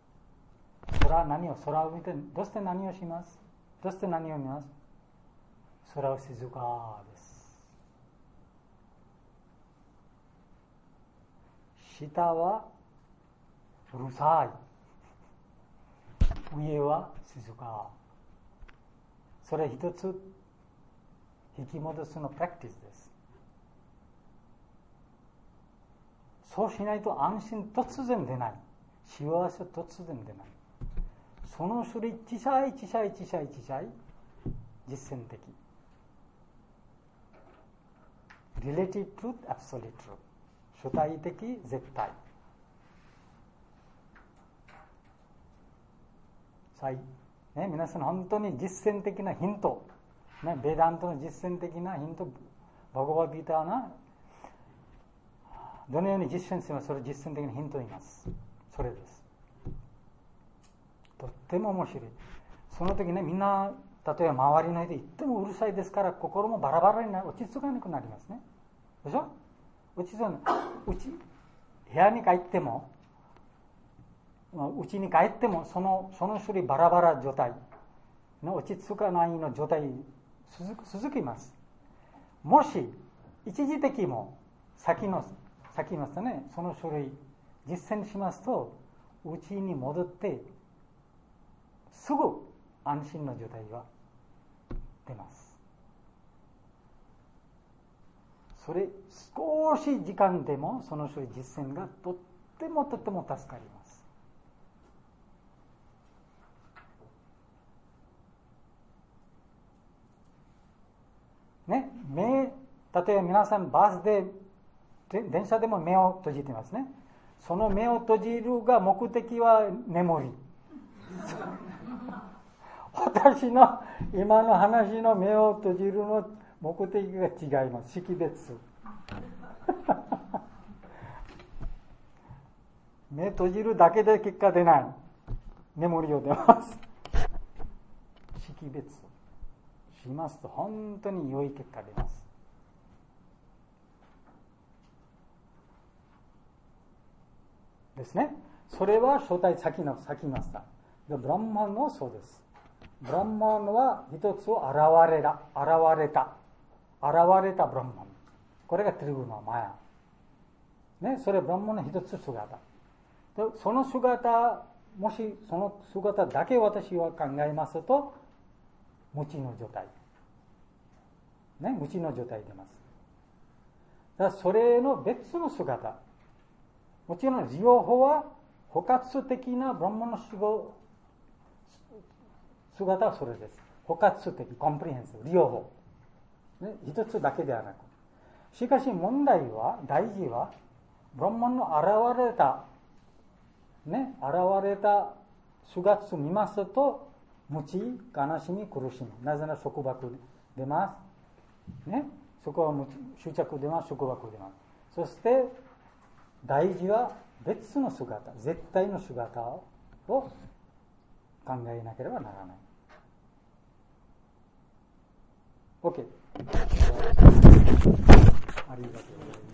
を見て、どうして何をします？どうして何を見ます？空は静かです。下はうるさい。上は静か。それ一つ引き戻すのプラクティスです。そうしないと安心突然出ない。幸せ突然出ない。その種類小さい実践的。Relative truth, absolute truth。主体的、絶対。ね、皆さん本当に実践的なヒント、ね、ベダントの実践的なヒント、バガバッドギーターなどのように実践すればそれ実践的なヒントを言います。それです。とっても面白い。その時ね、みんな例えば周りの人で言ってもうるさいですから心もバラバラになる、落ち着かなくなりますね。でしょ？落ち着かない。部屋に帰っても家に帰ってもその種類バラバラ状態の落ち着かないの状態続きます。もし一時的も先のとね、その種類実践しますと家に戻ってすぐ安心の状態が出ます。それ少し時間でもその種類実践がとっても助かります。ね、例えば皆さんバスで電車でも目を閉じてますね。その目を閉じるが目的は眠り。私の今の話の目を閉じるの目的が違います。識別。目閉じるだけで結果出ない。眠りを出ます。識別しますと本当に良い結果出ます。ですね。 それは初代先ました。ブランマンもそうです。ブランマンは一つを現れたブランマン。これがトリグナマヤ。ね、それブランマンの一つ姿。その姿、もしその姿だけ私は考えますと、無知の状態。ね、無知の状態出ます。だからそれの別の姿。もちろん、両方は包括的なブランマンの姿はそれです。包括的、コンプリヘンシブ、両方。ね、一つだけではなく。しかし問題は、大事は、ブランマンの現れた姿を見ますと、無知、悲しみ、苦しみ。なぜなら束縛出ます。ね。そこは執着出ます、束縛出ます。そして、大事は別の姿、絶対の姿を考えなければならない。OK。ありがとうございます。